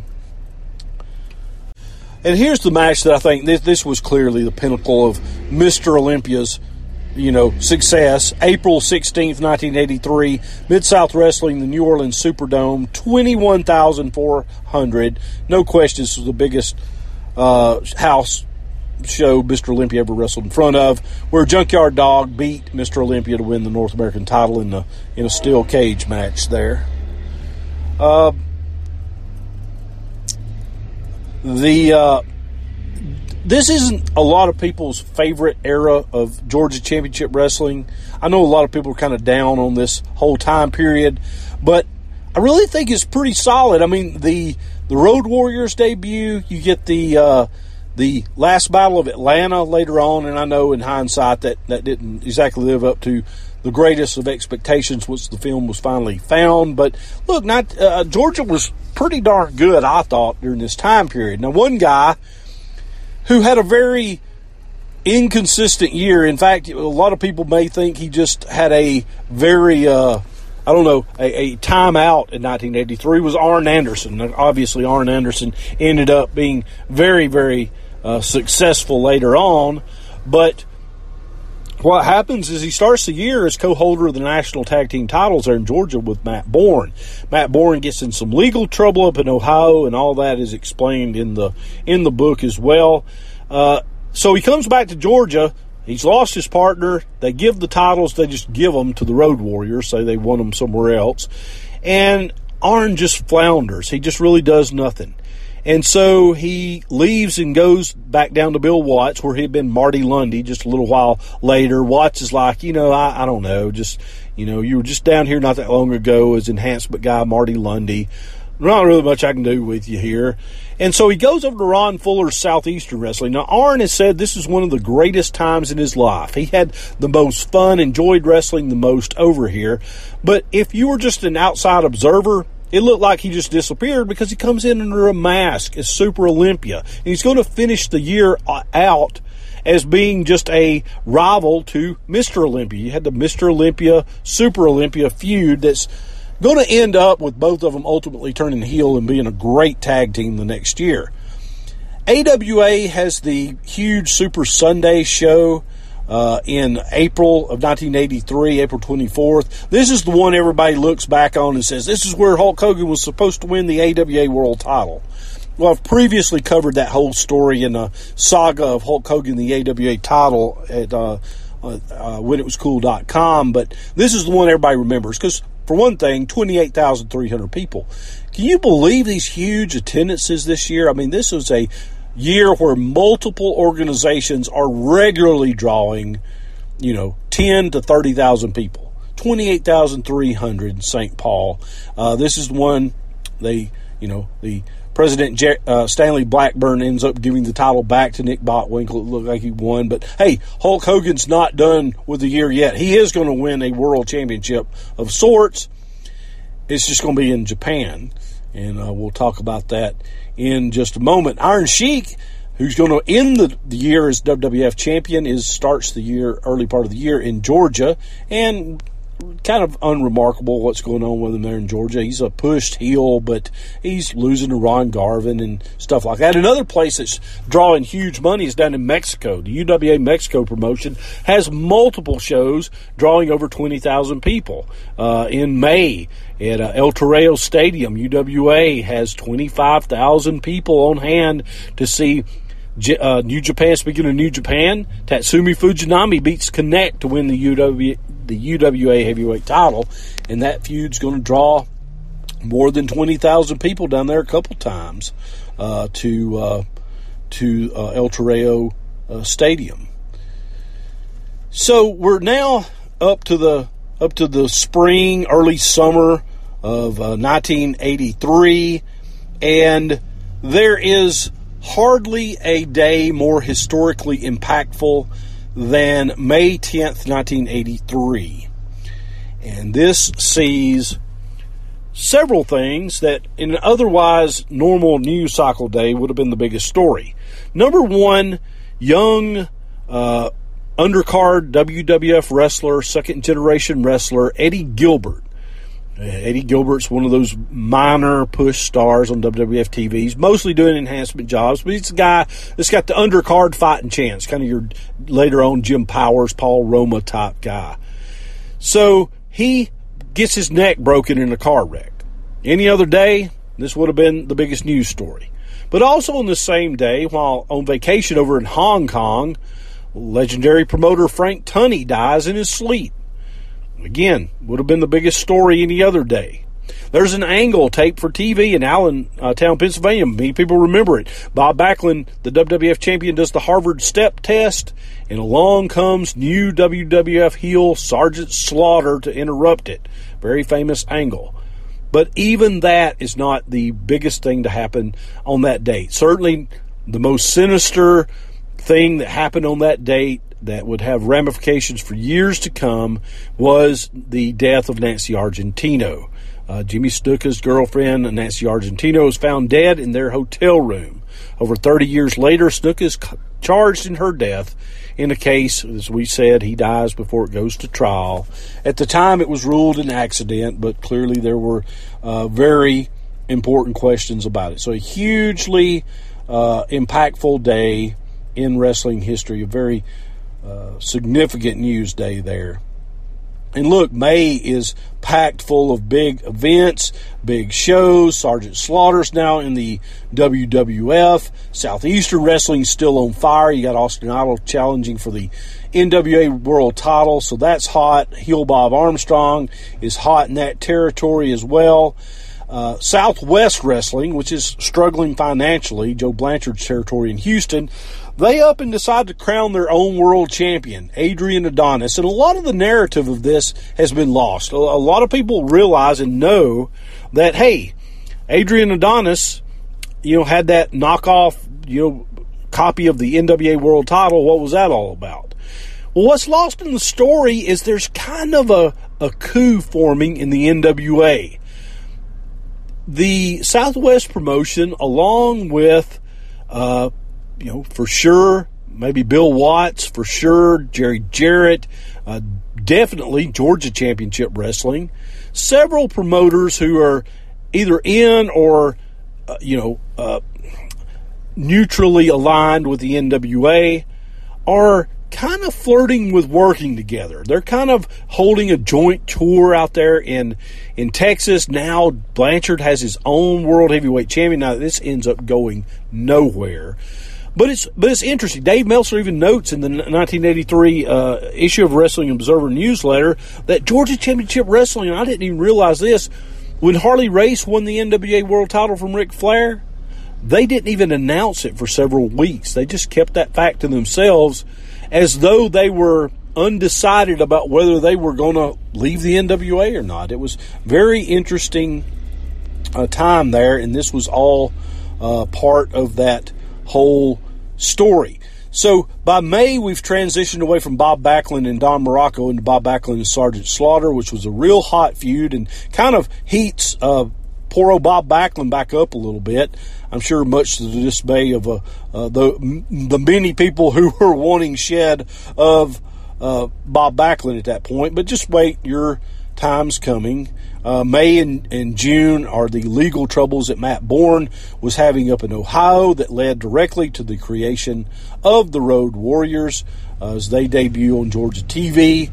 And here's the match that I think this was clearly the pinnacle of Mr. Olympia's, success. April 16th, 1983, Mid-South Wrestling, the New Orleans Superdome, 21,400. No question, this was the biggest house show Mr. Olympia ever wrestled in front of, where Junkyard Dog beat Mr. Olympia to win the North American title in a steel cage match there. This isn't a lot of people's favorite era of Georgia Championship Wrestling. I know a lot of people are kind of down on this whole time period, but I really think it's pretty solid. I mean, the Road Warriors debut, you get the last Battle of Atlanta later on, and I know in hindsight that didn't exactly live up to the greatest of expectations once the film was finally found. But look, Georgia was pretty darn good, I thought, during this time period. Now, one guy who had a very inconsistent year. In fact, a lot of people may think he just had a very, a timeout in 1983 was Arn Anderson. Obviously, Arn Anderson ended up being very, very successful later on. But what happens is he starts the year as co-holder of the national tag team titles there in Georgia with Matt Bourne. Matt Bourne gets in some legal trouble up in Ohio, and all that is explained in the book as well. So he comes back to Georgia. He's lost his partner. They give the titles. They just give them to the Road Warriors, say they want them somewhere else. And Arn just flounders. He just really does nothing. And so he leaves and goes back down to Bill Watts, where he'd been Marty Lundy just a little while later. Watts is like, I don't know, just, you were just down here not that long ago as enhancement guy Marty Lundy. Not really much I can do with you here. And so he goes over to Ron Fuller's Southeastern Wrestling. Now, Arn has said this is one of the greatest times in his life. He had the most fun, enjoyed wrestling the most over here. But if you were just an outside observer, it looked like he just disappeared because he comes in under a mask as Super Olympia. And he's going to finish the year out as being just a rival to Mr. Olympia. You had the Mr. Olympia, Super Olympia feud that's going to end up with both of them ultimately turning heel and being a great tag team the next year. AWA has the huge Super Sunday show in April of 1983, April 24th. This is the one everybody looks back on and says, this is where Hulk Hogan was supposed to win the AWA World title. Well, I've previously covered that whole story in a saga of Hulk Hogan, the AWA title at WhenItWasCool.com, but this is the one everybody remembers because, for one thing, 28,300 people. Can you believe these huge attendances this year? I mean, this was a year where multiple organizations are regularly drawing, 10 to 30,000 people. 28,300 in St. Paul. This is the one the President Stanley Blackburn ends up giving the title back to Nick Botwinkle. It looked like he won. But, hey, Hulk Hogan's not done with the year yet. He is going to win a world championship of sorts. It's just going to be in Japan. And we'll talk about that in just a moment. Iron Sheik, who's going to end the year as WWF champion, starts the year, early part of the year in Georgia. And kind of unremarkable what's going on with him there in Georgia. He's a pushed heel, but he's losing to Ron Garvin and stuff like that. Another place that's drawing huge money is down in Mexico. The UWA Mexico promotion has multiple shows drawing over 20,000 people. In May at El Toreo Stadium, UWA has 25,000 people on hand to see New Japan. Speaking of New Japan, Tatsumi Fujinami beats Connect to win the UWA heavyweight title, and that feud's going to draw more than 20,000 people down there a couple times to El Toreo Stadium. So we're now up to the spring, early summer of 1983, and there is hardly a day more historically impactful than May 10th, 1983. And this sees several things that in an otherwise normal news cycle day would have been the biggest story. Number one, young undercard WWF wrestler, second-generation wrestler, Eddie Gilbert. Eddie Gilbert's one of those minor push stars on WWF TV. He's mostly doing enhancement jobs, but he's a guy that's got the undercard fighting chance, kind of your later on Jim Powers, Paul Roma type guy. So he gets his neck broken in a car wreck. Any other day, this would have been the biggest news story. But also on the same day, while on vacation over in Hong Kong, legendary promoter Frank Tunney dies in his sleep. Again, would have been the biggest story any other day. There's an Angle taped for TV in Allentown, Pennsylvania. Many people remember it. Bob Backlund, the WWF champion, does the Harvard step test, and along comes new WWF heel Sergeant Slaughter to interrupt it. Very famous Angle. But even that is not the biggest thing to happen on that date. Certainly the most sinister thing that happened on that date that would have ramifications for years to come was the death of Nancy Argentino. Jimmy Snuka's girlfriend, Nancy Argentino, was found dead in their hotel room. Over 30 years later, Snook is charged in her death in a case, as we said, he dies before it goes to trial. At the time, it was ruled an accident, but clearly there were very important questions about it. So a hugely impactful day in wrestling history, a very significant news day there. And look, May is packed full of big events, big shows. Sergeant Slaughter's now in the WWF. Southeastern Wrestling's still on fire. You got Austin Idol challenging for the NWA World title, so that's hot. Heel Bob Armstrong is hot in that territory as well. Southwest Wrestling, which is struggling financially, Joe Blanchard's territory in Houston, they up and decide to crown their own world champion, Adrian Adonis. And a lot of the narrative of this has been lost. A lot of people realize and know that, hey, Adrian Adonis, had that knockoff, copy of the NWA World title. What was that all about? Well, what's lost in the story is there's kind of a coup forming in the NWA. The Southwest promotion, along with, for sure, maybe Bill Watts, for sure, Jerry Jarrett, definitely Georgia Championship Wrestling, several promoters who are either in or, neutrally aligned with the NWA are kind of flirting with working together. They're kind of holding a joint tour out there in Texas. Now Blanchard has his own world heavyweight champion. Now this ends up going nowhere. But it's interesting. Dave Meltzer even notes in the 1983 issue of Wrestling Observer newsletter that Georgia Championship Wrestling, and I didn't even realize this, when Harley Race won the NWA World title from Ric Flair, they didn't even announce it for several weeks. They just kept that fact to themselves as though they were undecided about whether they were going to leave the NWA or not. It was very interesting time there, and this was all part of that whole story. So by May, we've transitioned away from Bob Backlund and Don Morocco into Bob Backlund and Sergeant Slaughter, which was a real hot feud and kind of heats poor old Bob Backlund back up a little bit. I'm sure much to the dismay of the many people who were wanting shed of Bob Backlund at that point. But just wait, your time's coming. May and June are the legal troubles that Matt Bourne was having up in Ohio that led directly to the creation of the Road Warriors as they debut on Georgia TV.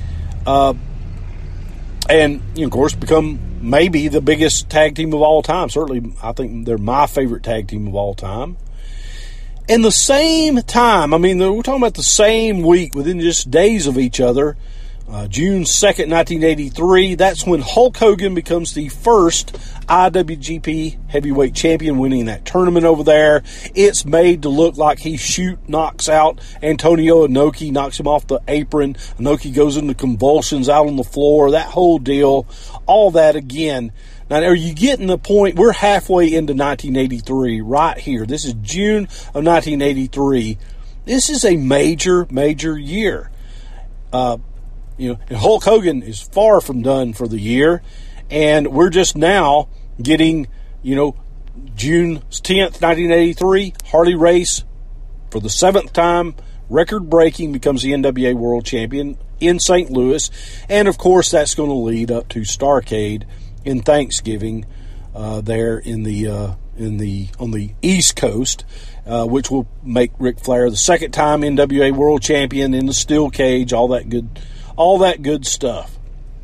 And, of course, become maybe the biggest tag team of all time. Certainly, I think they're my favorite tag team of all time. And the same time, we're talking about the same week, within just days of each other, June 2nd, 1983, that's when Hulk Hogan becomes the first IWGP heavyweight champion, winning that tournament over there. It's made to look like he knocks out Antonio Inoki, knocks him off the apron. Inoki goes into convulsions out on the floor, that whole deal, all that again. Now, are you getting the point? We're halfway into 1983 right here. This is June of 1983. This is a major, major year. And Hulk Hogan is far from done for the year, and we're just now getting, June 10th, 1983, Harley Race, for the 7th time, record-breaking, becomes the NWA World Champion in St. Louis, and of course that's going to lead up to Starrcade in Thanksgiving there on the East Coast, which will make Ric Flair the 2nd time NWA World Champion in the steel cage, all that good stuff.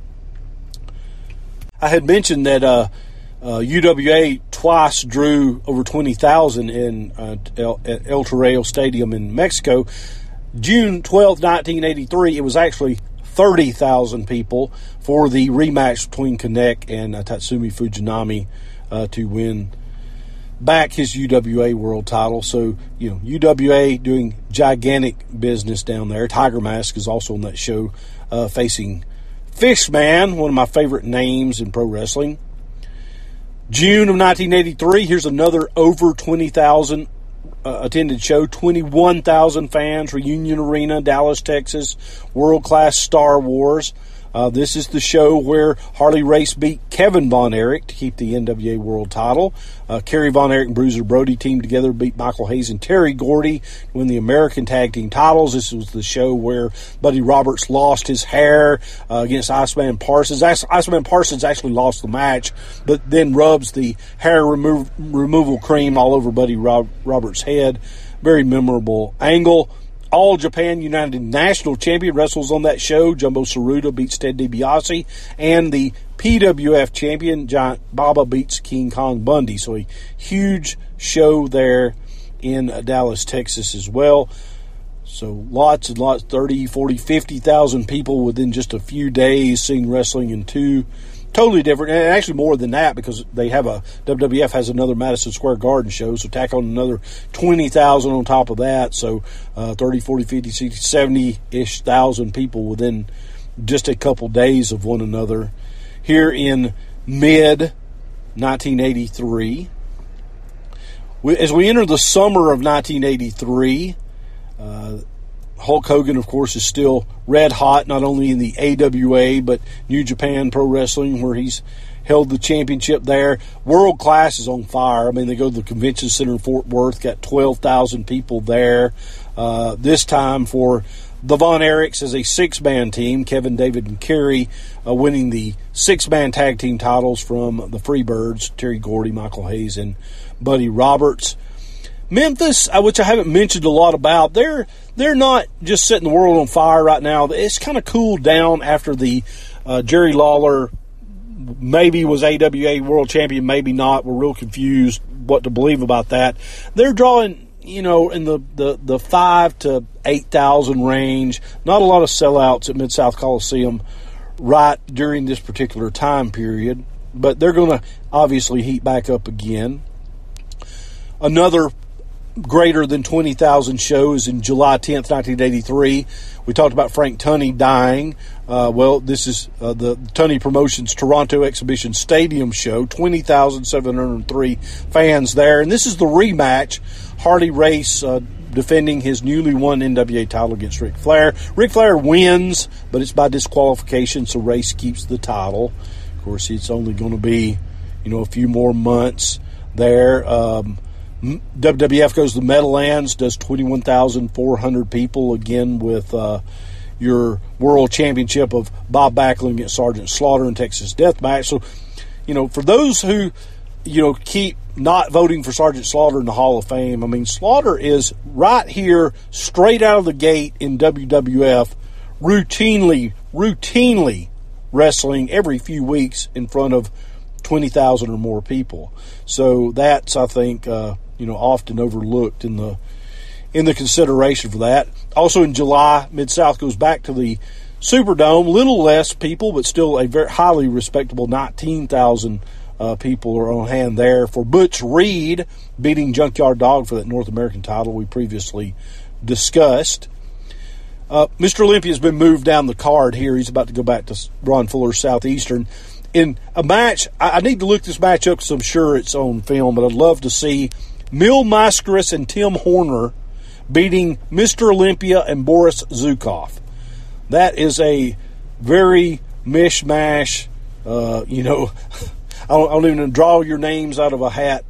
I had mentioned that UWA twice drew over 20,000 in at El Toreo Stadium in Mexico. June 12, 1983, it was actually 30,000 people for the rematch between Kanek and Tatsumi Fujinami to win back his UWA world title. So, UWA doing gigantic business down there. Tiger Mask is also on that show, facing Fishman, one of my favorite names in pro wrestling. June of 1983, here's another over 20,000 attended show, 21,000 fans, Reunion Arena, Dallas, Texas, world-class Star Wars. This is the show where Harley Race beat Kevin Von Erich to keep the NWA World title. Kerry Von Erich and Bruiser Brody teamed together to beat Michael Hayes and Terry Gordy to win the American Tag Team titles. This was the show where Buddy Roberts lost his hair against Iceman Parsons. Iceman Parsons actually lost the match, but then rubs the hair removal cream all over Buddy Roberts' head. Very memorable angle. All Japan United National Champion wrestles on that show. Jumbo Tsuruta beats Ted DiBiase. And the PWF Champion, Giant Baba, beats King Kong Bundy. So a huge show there in Dallas, Texas as well. So lots and lots, 30, 40, 50,000 people within just a few days seeing wrestling in two totally different, and actually more than that, because they have WWF has another Madison Square Garden show, so tack on another 20,000 on top of that, so 30, 40, 50, 60, 70-ish thousand people within just a couple days of one another here in mid-1983. As we enter the summer of 1983, Hulk Hogan, of course, is still red hot, not only in the AWA, but New Japan Pro Wrestling, where he's held the championship there. World Class is on fire. I mean, they go to the Convention Center in Fort Worth, got 12,000 people there. This time for the Von Erichs as a six-man team, Kevin, David, and Kerry winning the six-man tag team titles from the Freebirds, Terry Gordy, Michael Hayes, and Buddy Roberts. Memphis, which I haven't mentioned a lot about, they're not just setting the world on fire right now. It's kind of cooled down after the Jerry Lawler maybe was AWA World Champion, maybe not. We're real confused what to believe about that. They're drawing, in the 5,000 to 8,000 range. Not a lot of sellouts at Mid-South Coliseum right during this particular time period, but they're going to obviously heat back up again. Another greater than 20,000 shows in July 10th, 1983. We talked about Frank Tunney dying. This is the Tunney Promotions Toronto Exhibition Stadium show. 20,703 fans there. And this is the rematch. Harley Race defending his newly won NWA title against Ric Flair. Ric Flair wins, but it's by disqualification, so Race keeps the title. Of course, it's only going to be, a few more months there. WWF goes to the Meadowlands, does 21,400 people, again with your World Championship of Bob Backlund against Sergeant Slaughter in Texas Deathmatch. So, for those who, keep not voting for Sergeant Slaughter in the Hall of Fame, I mean, Slaughter is right here, straight out of the gate in WWF, routinely wrestling every few weeks in front of 20,000 or more people. So that's, I think, often overlooked in the consideration for that. Also in July, Mid-South goes back to the Superdome. Little less people, but still a very highly respectable 19,000 people are on hand there for Butch Reed beating Junkyard Dog for that North American title we previously discussed. Mr. Olympia's been moved down the card here. He's about to go back to Ron Fuller's Southeastern. In a match, I need to look this match up because I'm sure it's on film, but I'd love to see Mil Mascaras and Tim Horner beating Mr. Olympia and Boris Zukov. That is a very mishmash, I don't even draw your names out of a hat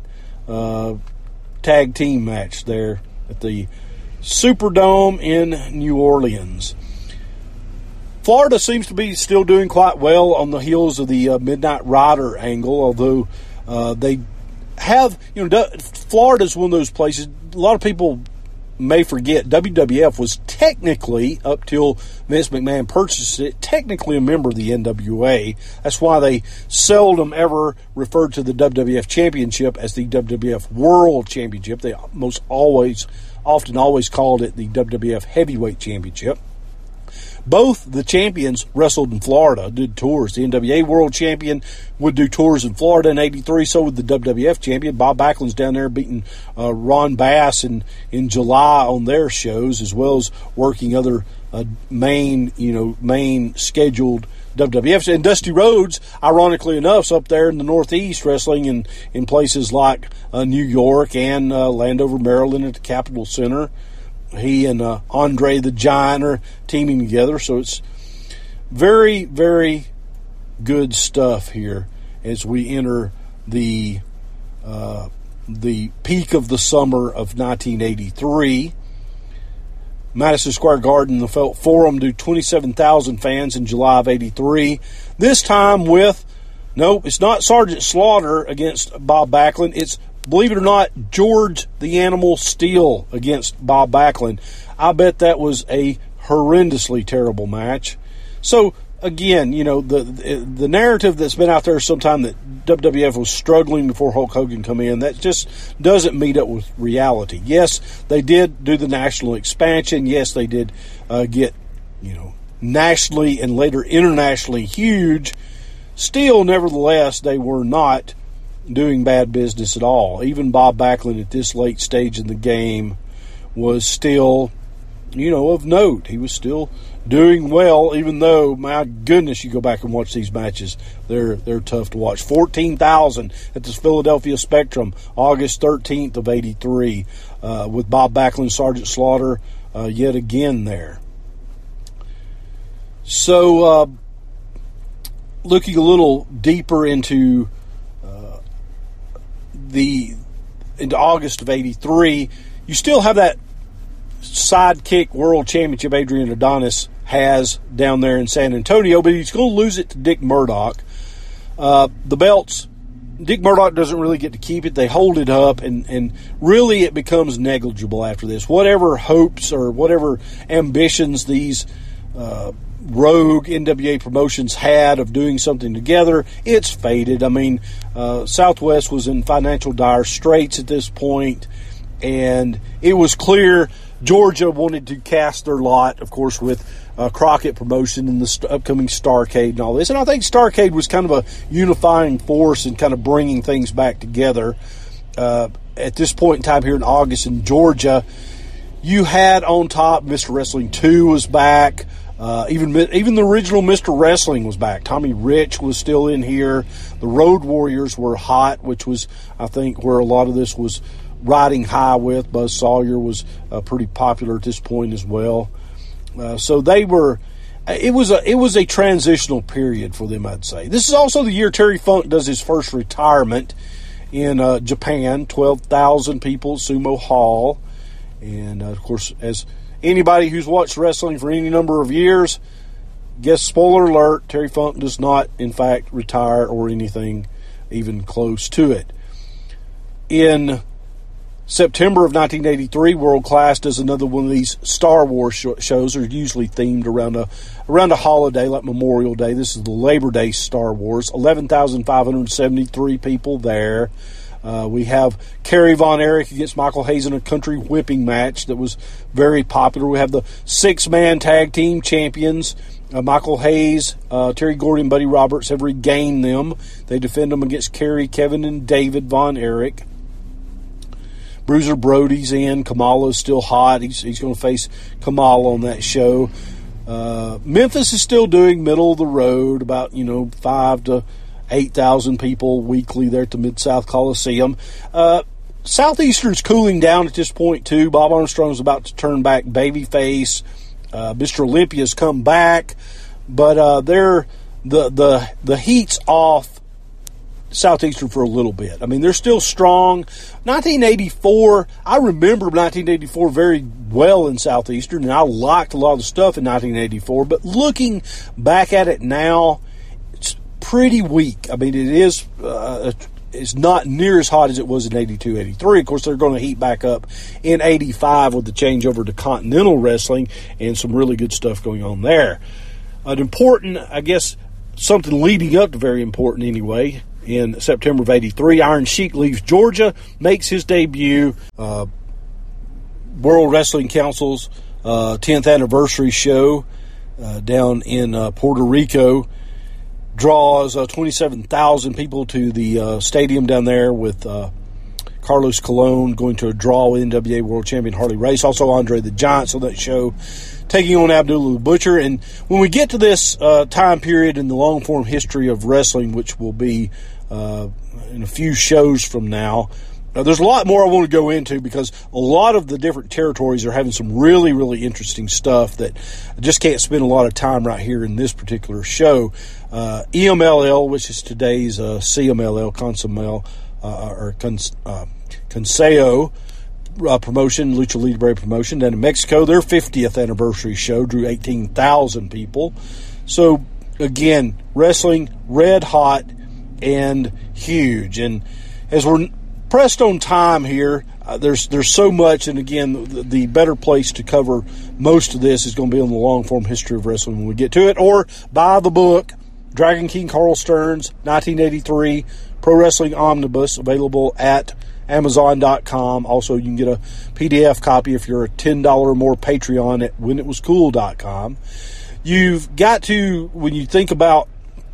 tag team match there at the Superdome in New Orleans. Florida seems to be still doing quite well on the heels of the Midnight Rider angle, although they have, Florida's one of those places, a lot of people may forget, WWF was technically, up till Vince McMahon purchased it, technically a member of the NWA. That's why they seldom ever referred to the WWF Championship as the WWF World Championship. They often always called it the WWF Heavyweight Championship. Both the champions wrestled in Florida, did tours. The NWA World Champion would do tours in Florida in 83, so would the WWF Champion. Bob Backlund's down there beating Ron Bass in July on their shows, as well as working other main scheduled WWFs. And Dusty Rhodes, ironically enough, is up there in the Northeast wrestling in places like New York and Landover, Maryland at the Capitol Center. He and Andre the Giant are teaming together, so it's very, very good stuff here as we enter the peak of the summer of 1983. Madison Square Garden, the Felt Forum, drew 27,000 fans in July of 83. This time with, no, it's not Sergeant Slaughter against Bob Backlund. It's, believe it or not, George the Animal Steele against Bob Backlund. I bet that was a horrendously terrible match. So, again, you know, the narrative that's been out there sometime that WWF was struggling before Hulk Hogan come in, that just doesn't meet up with reality. Yes, they did do the national expansion. Yes, they did get, you know, nationally and later internationally huge. Still, nevertheless, they were not doing bad business at all. Even Bob Backlund at this late stage in the game was still, you know, of note. He was still doing well, even though, my goodness, you go back and watch these matches, they're tough to watch. 14,000 at the Philadelphia Spectrum, August 13th of 83, with Bob Backlund, Sergeant Slaughter, yet again there. So, looking a little deeper into into August of 83, you still have that sidekick world championship Adrian Adonis has down there in San Antonio, but he's going to lose it to Dick Murdoch. The belts, Dick Murdoch doesn't really get to keep it. They hold it up, and really it becomes negligible after this. Whatever hopes or whatever ambitions these rogue NWA promotions had of doing something together, it's faded. I mean, Southwest was in financial dire straits at this point, and it was clear Georgia wanted to cast their lot, of course, with Crockett Promotion and the upcoming Starrcade and all this. And I think Starrcade was kind of a unifying force and kind of bringing things back together. At this point in time here in August in Georgia, you had on top Mr. Wrestling 2 was back. Even the original Mr. Wrestling was back. Tommy Rich was still in here. The Road Warriors were hot, which was, I think, where a lot of this was riding high with. Buzz Sawyer was pretty popular at this point as well. So they were. It was a transitional period for them, I'd say. This is also the year Terry Funk does his first retirement in Japan. 12,000 people, Sumo Hall, and of course, as anybody who's watched wrestling for any number of years, guess spoiler alert: Terry Funk does not, in fact, retire or anything even close to it. In September of 1983, World Class does another one of these Star Wars shows. They're usually themed around a holiday like Memorial Day. This is the Labor Day Star Wars. 11,573 people there. We have Kerry Von Erich against Michael Hayes in a country whipping match that was very popular. We have the six-man tag team champions. Michael Hayes, Terry Gordy, and Buddy Roberts have regained them. They defend them against Kerry, Kevin, and David Von Erich. Bruiser Brody's in. Kamala's still hot. He's going to face Kamala on that show. Memphis is still doing middle of the road, about 5,000 to 8,000 people weekly there at the Mid-South Coliseum. Southeastern's cooling down at this point too. Bob Armstrong's about to turn back babyface. Mr. Olympia's come back, but they're the heat's off Southeastern for a little bit. I mean, they're still strong. 1984, I remember 1984 very well in Southeastern, and I liked a lot of the stuff in 1984, but looking back at it now, it's pretty weak. I mean, it is it's not near as hot as it was in 82, 83. Of course, they're going to heat back up in 85 with the changeover to Continental Wrestling and some really good stuff going on there. An important, I guess, something leading up to very important anyway, in September of 83, Iron Sheik leaves Georgia, makes his debut. World Wrestling Council's 10th anniversary show down in Puerto Rico draws 27,000 people to the stadium down there, with Carlos Colon going to draw NWA World Champion Harley Race. Also Andre the Giant on that show, taking on Abdullah the Butcher. And when we get to this time period in the long-form history of wrestling, which will be in a few shows from now, Now, there's a lot more I want to go into because a lot of the different territories are having some really, really interesting stuff that I just can't spend a lot of time right here in this particular show. EMLL, which is today's CMLL, Consumel, or Consejo promotion, Lucha Libre promotion down in Mexico. Their 50th anniversary show drew 18,000 people. So, again, wrestling red hot and huge. And as we're pressed on time here, there's so much, and again, the better place to cover most of this is going to be on the long-form history of wrestling when we get to it, or buy the book, Dragon King Carl Stern's 1983 Pro Wrestling Omnibus, available at Amazon.com. Also, you can get a PDF copy if you're a $10 or more Patreon at WhenItWasCool.com. You've got to, when you think about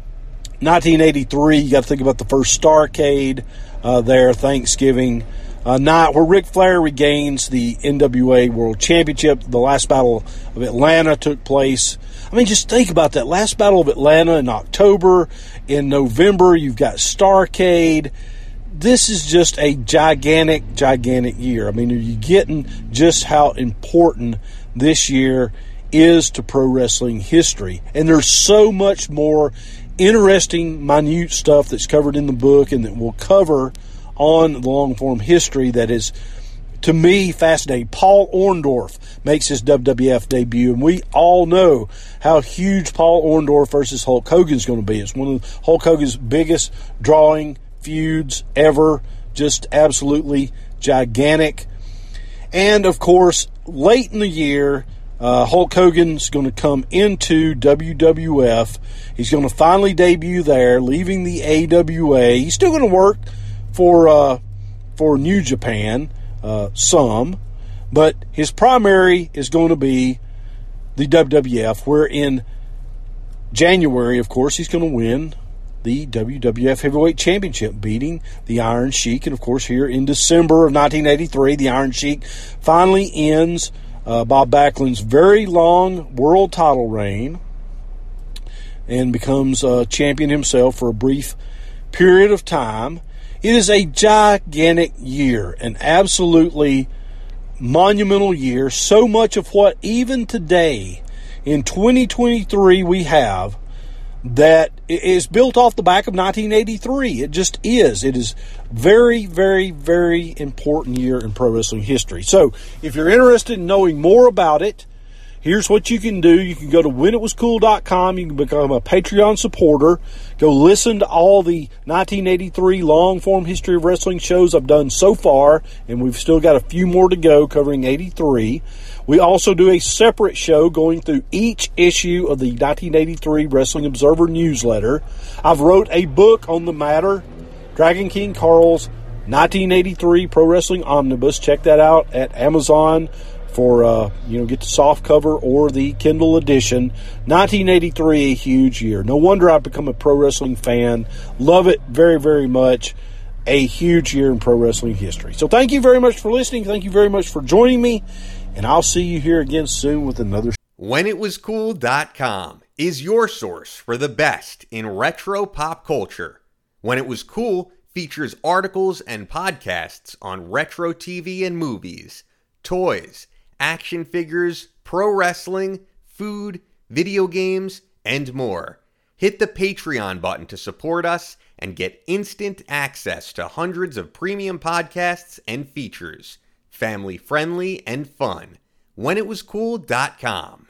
1983, you got to think about the first Starrcade there, Thanksgiving night, where Ric Flair regains the NWA World Championship. The last Battle of Atlanta took place. I mean, just think about that. Last Battle of Atlanta in October. In November, you've got Starrcade. This is just a gigantic, gigantic year. I mean, are you getting just how important this year is to pro wrestling history? And there's so much more interesting, minute stuff that's covered in the book and that we'll cover on the long-form history that is, to me, fascinating. Paul Orndorff makes his WWF debut, and we all know how huge Paul Orndorff versus Hulk Hogan is going to be. It's one of Hulk Hogan's biggest drawing feuds ever, just absolutely gigantic. And, of course, late in the year, Hulk Hogan's going to come into WWF. He's going to finally debut there, leaving the AWA. He's still going to work for New Japan, some, but his primary is going to be the WWF, where in January, of course, he's going to win the WWF Heavyweight Championship, beating the Iron Sheik. And, of course, here in December of 1983, the Iron Sheik finally ends Bob Backlund's very long world title reign and becomes champion himself for a brief period of time. It is a gigantic year, an absolutely monumental year. So much of what even today in 2023 we have that is built off the back of 1983. It just is. It is very, very, very important year in pro wrestling history. So if you're interested in knowing more about it, here's what you can do. You can go to WhenItWasCool.com. You can become a Patreon supporter. Go listen to all the 1983 long-form history of wrestling shows I've done so far, and we've still got a few more to go covering 83. We also do a separate show going through each issue of the 1983 Wrestling Observer newsletter. I've wrote a book on the matter, Dragon King Carl's 1983 Pro Wrestling Omnibus. Check that out at Amazon for, get the soft cover or the Kindle edition. 1983, a huge year. No wonder I've become a pro wrestling fan. Love it very, very much. A huge year in pro wrestling history. So thank you very much for listening. Thank you very much for joining me. And I'll see you here again soon with another. WhenItWasCool.com is your source for the best in retro pop culture. When It Was Cool features articles and podcasts on retro TV and movies, toys, action figures, pro wrestling, food, video games, and more. Hit the Patreon button to support us and get instant access to hundreds of premium podcasts and features. Family friendly and fun. WhenItWasCool.com.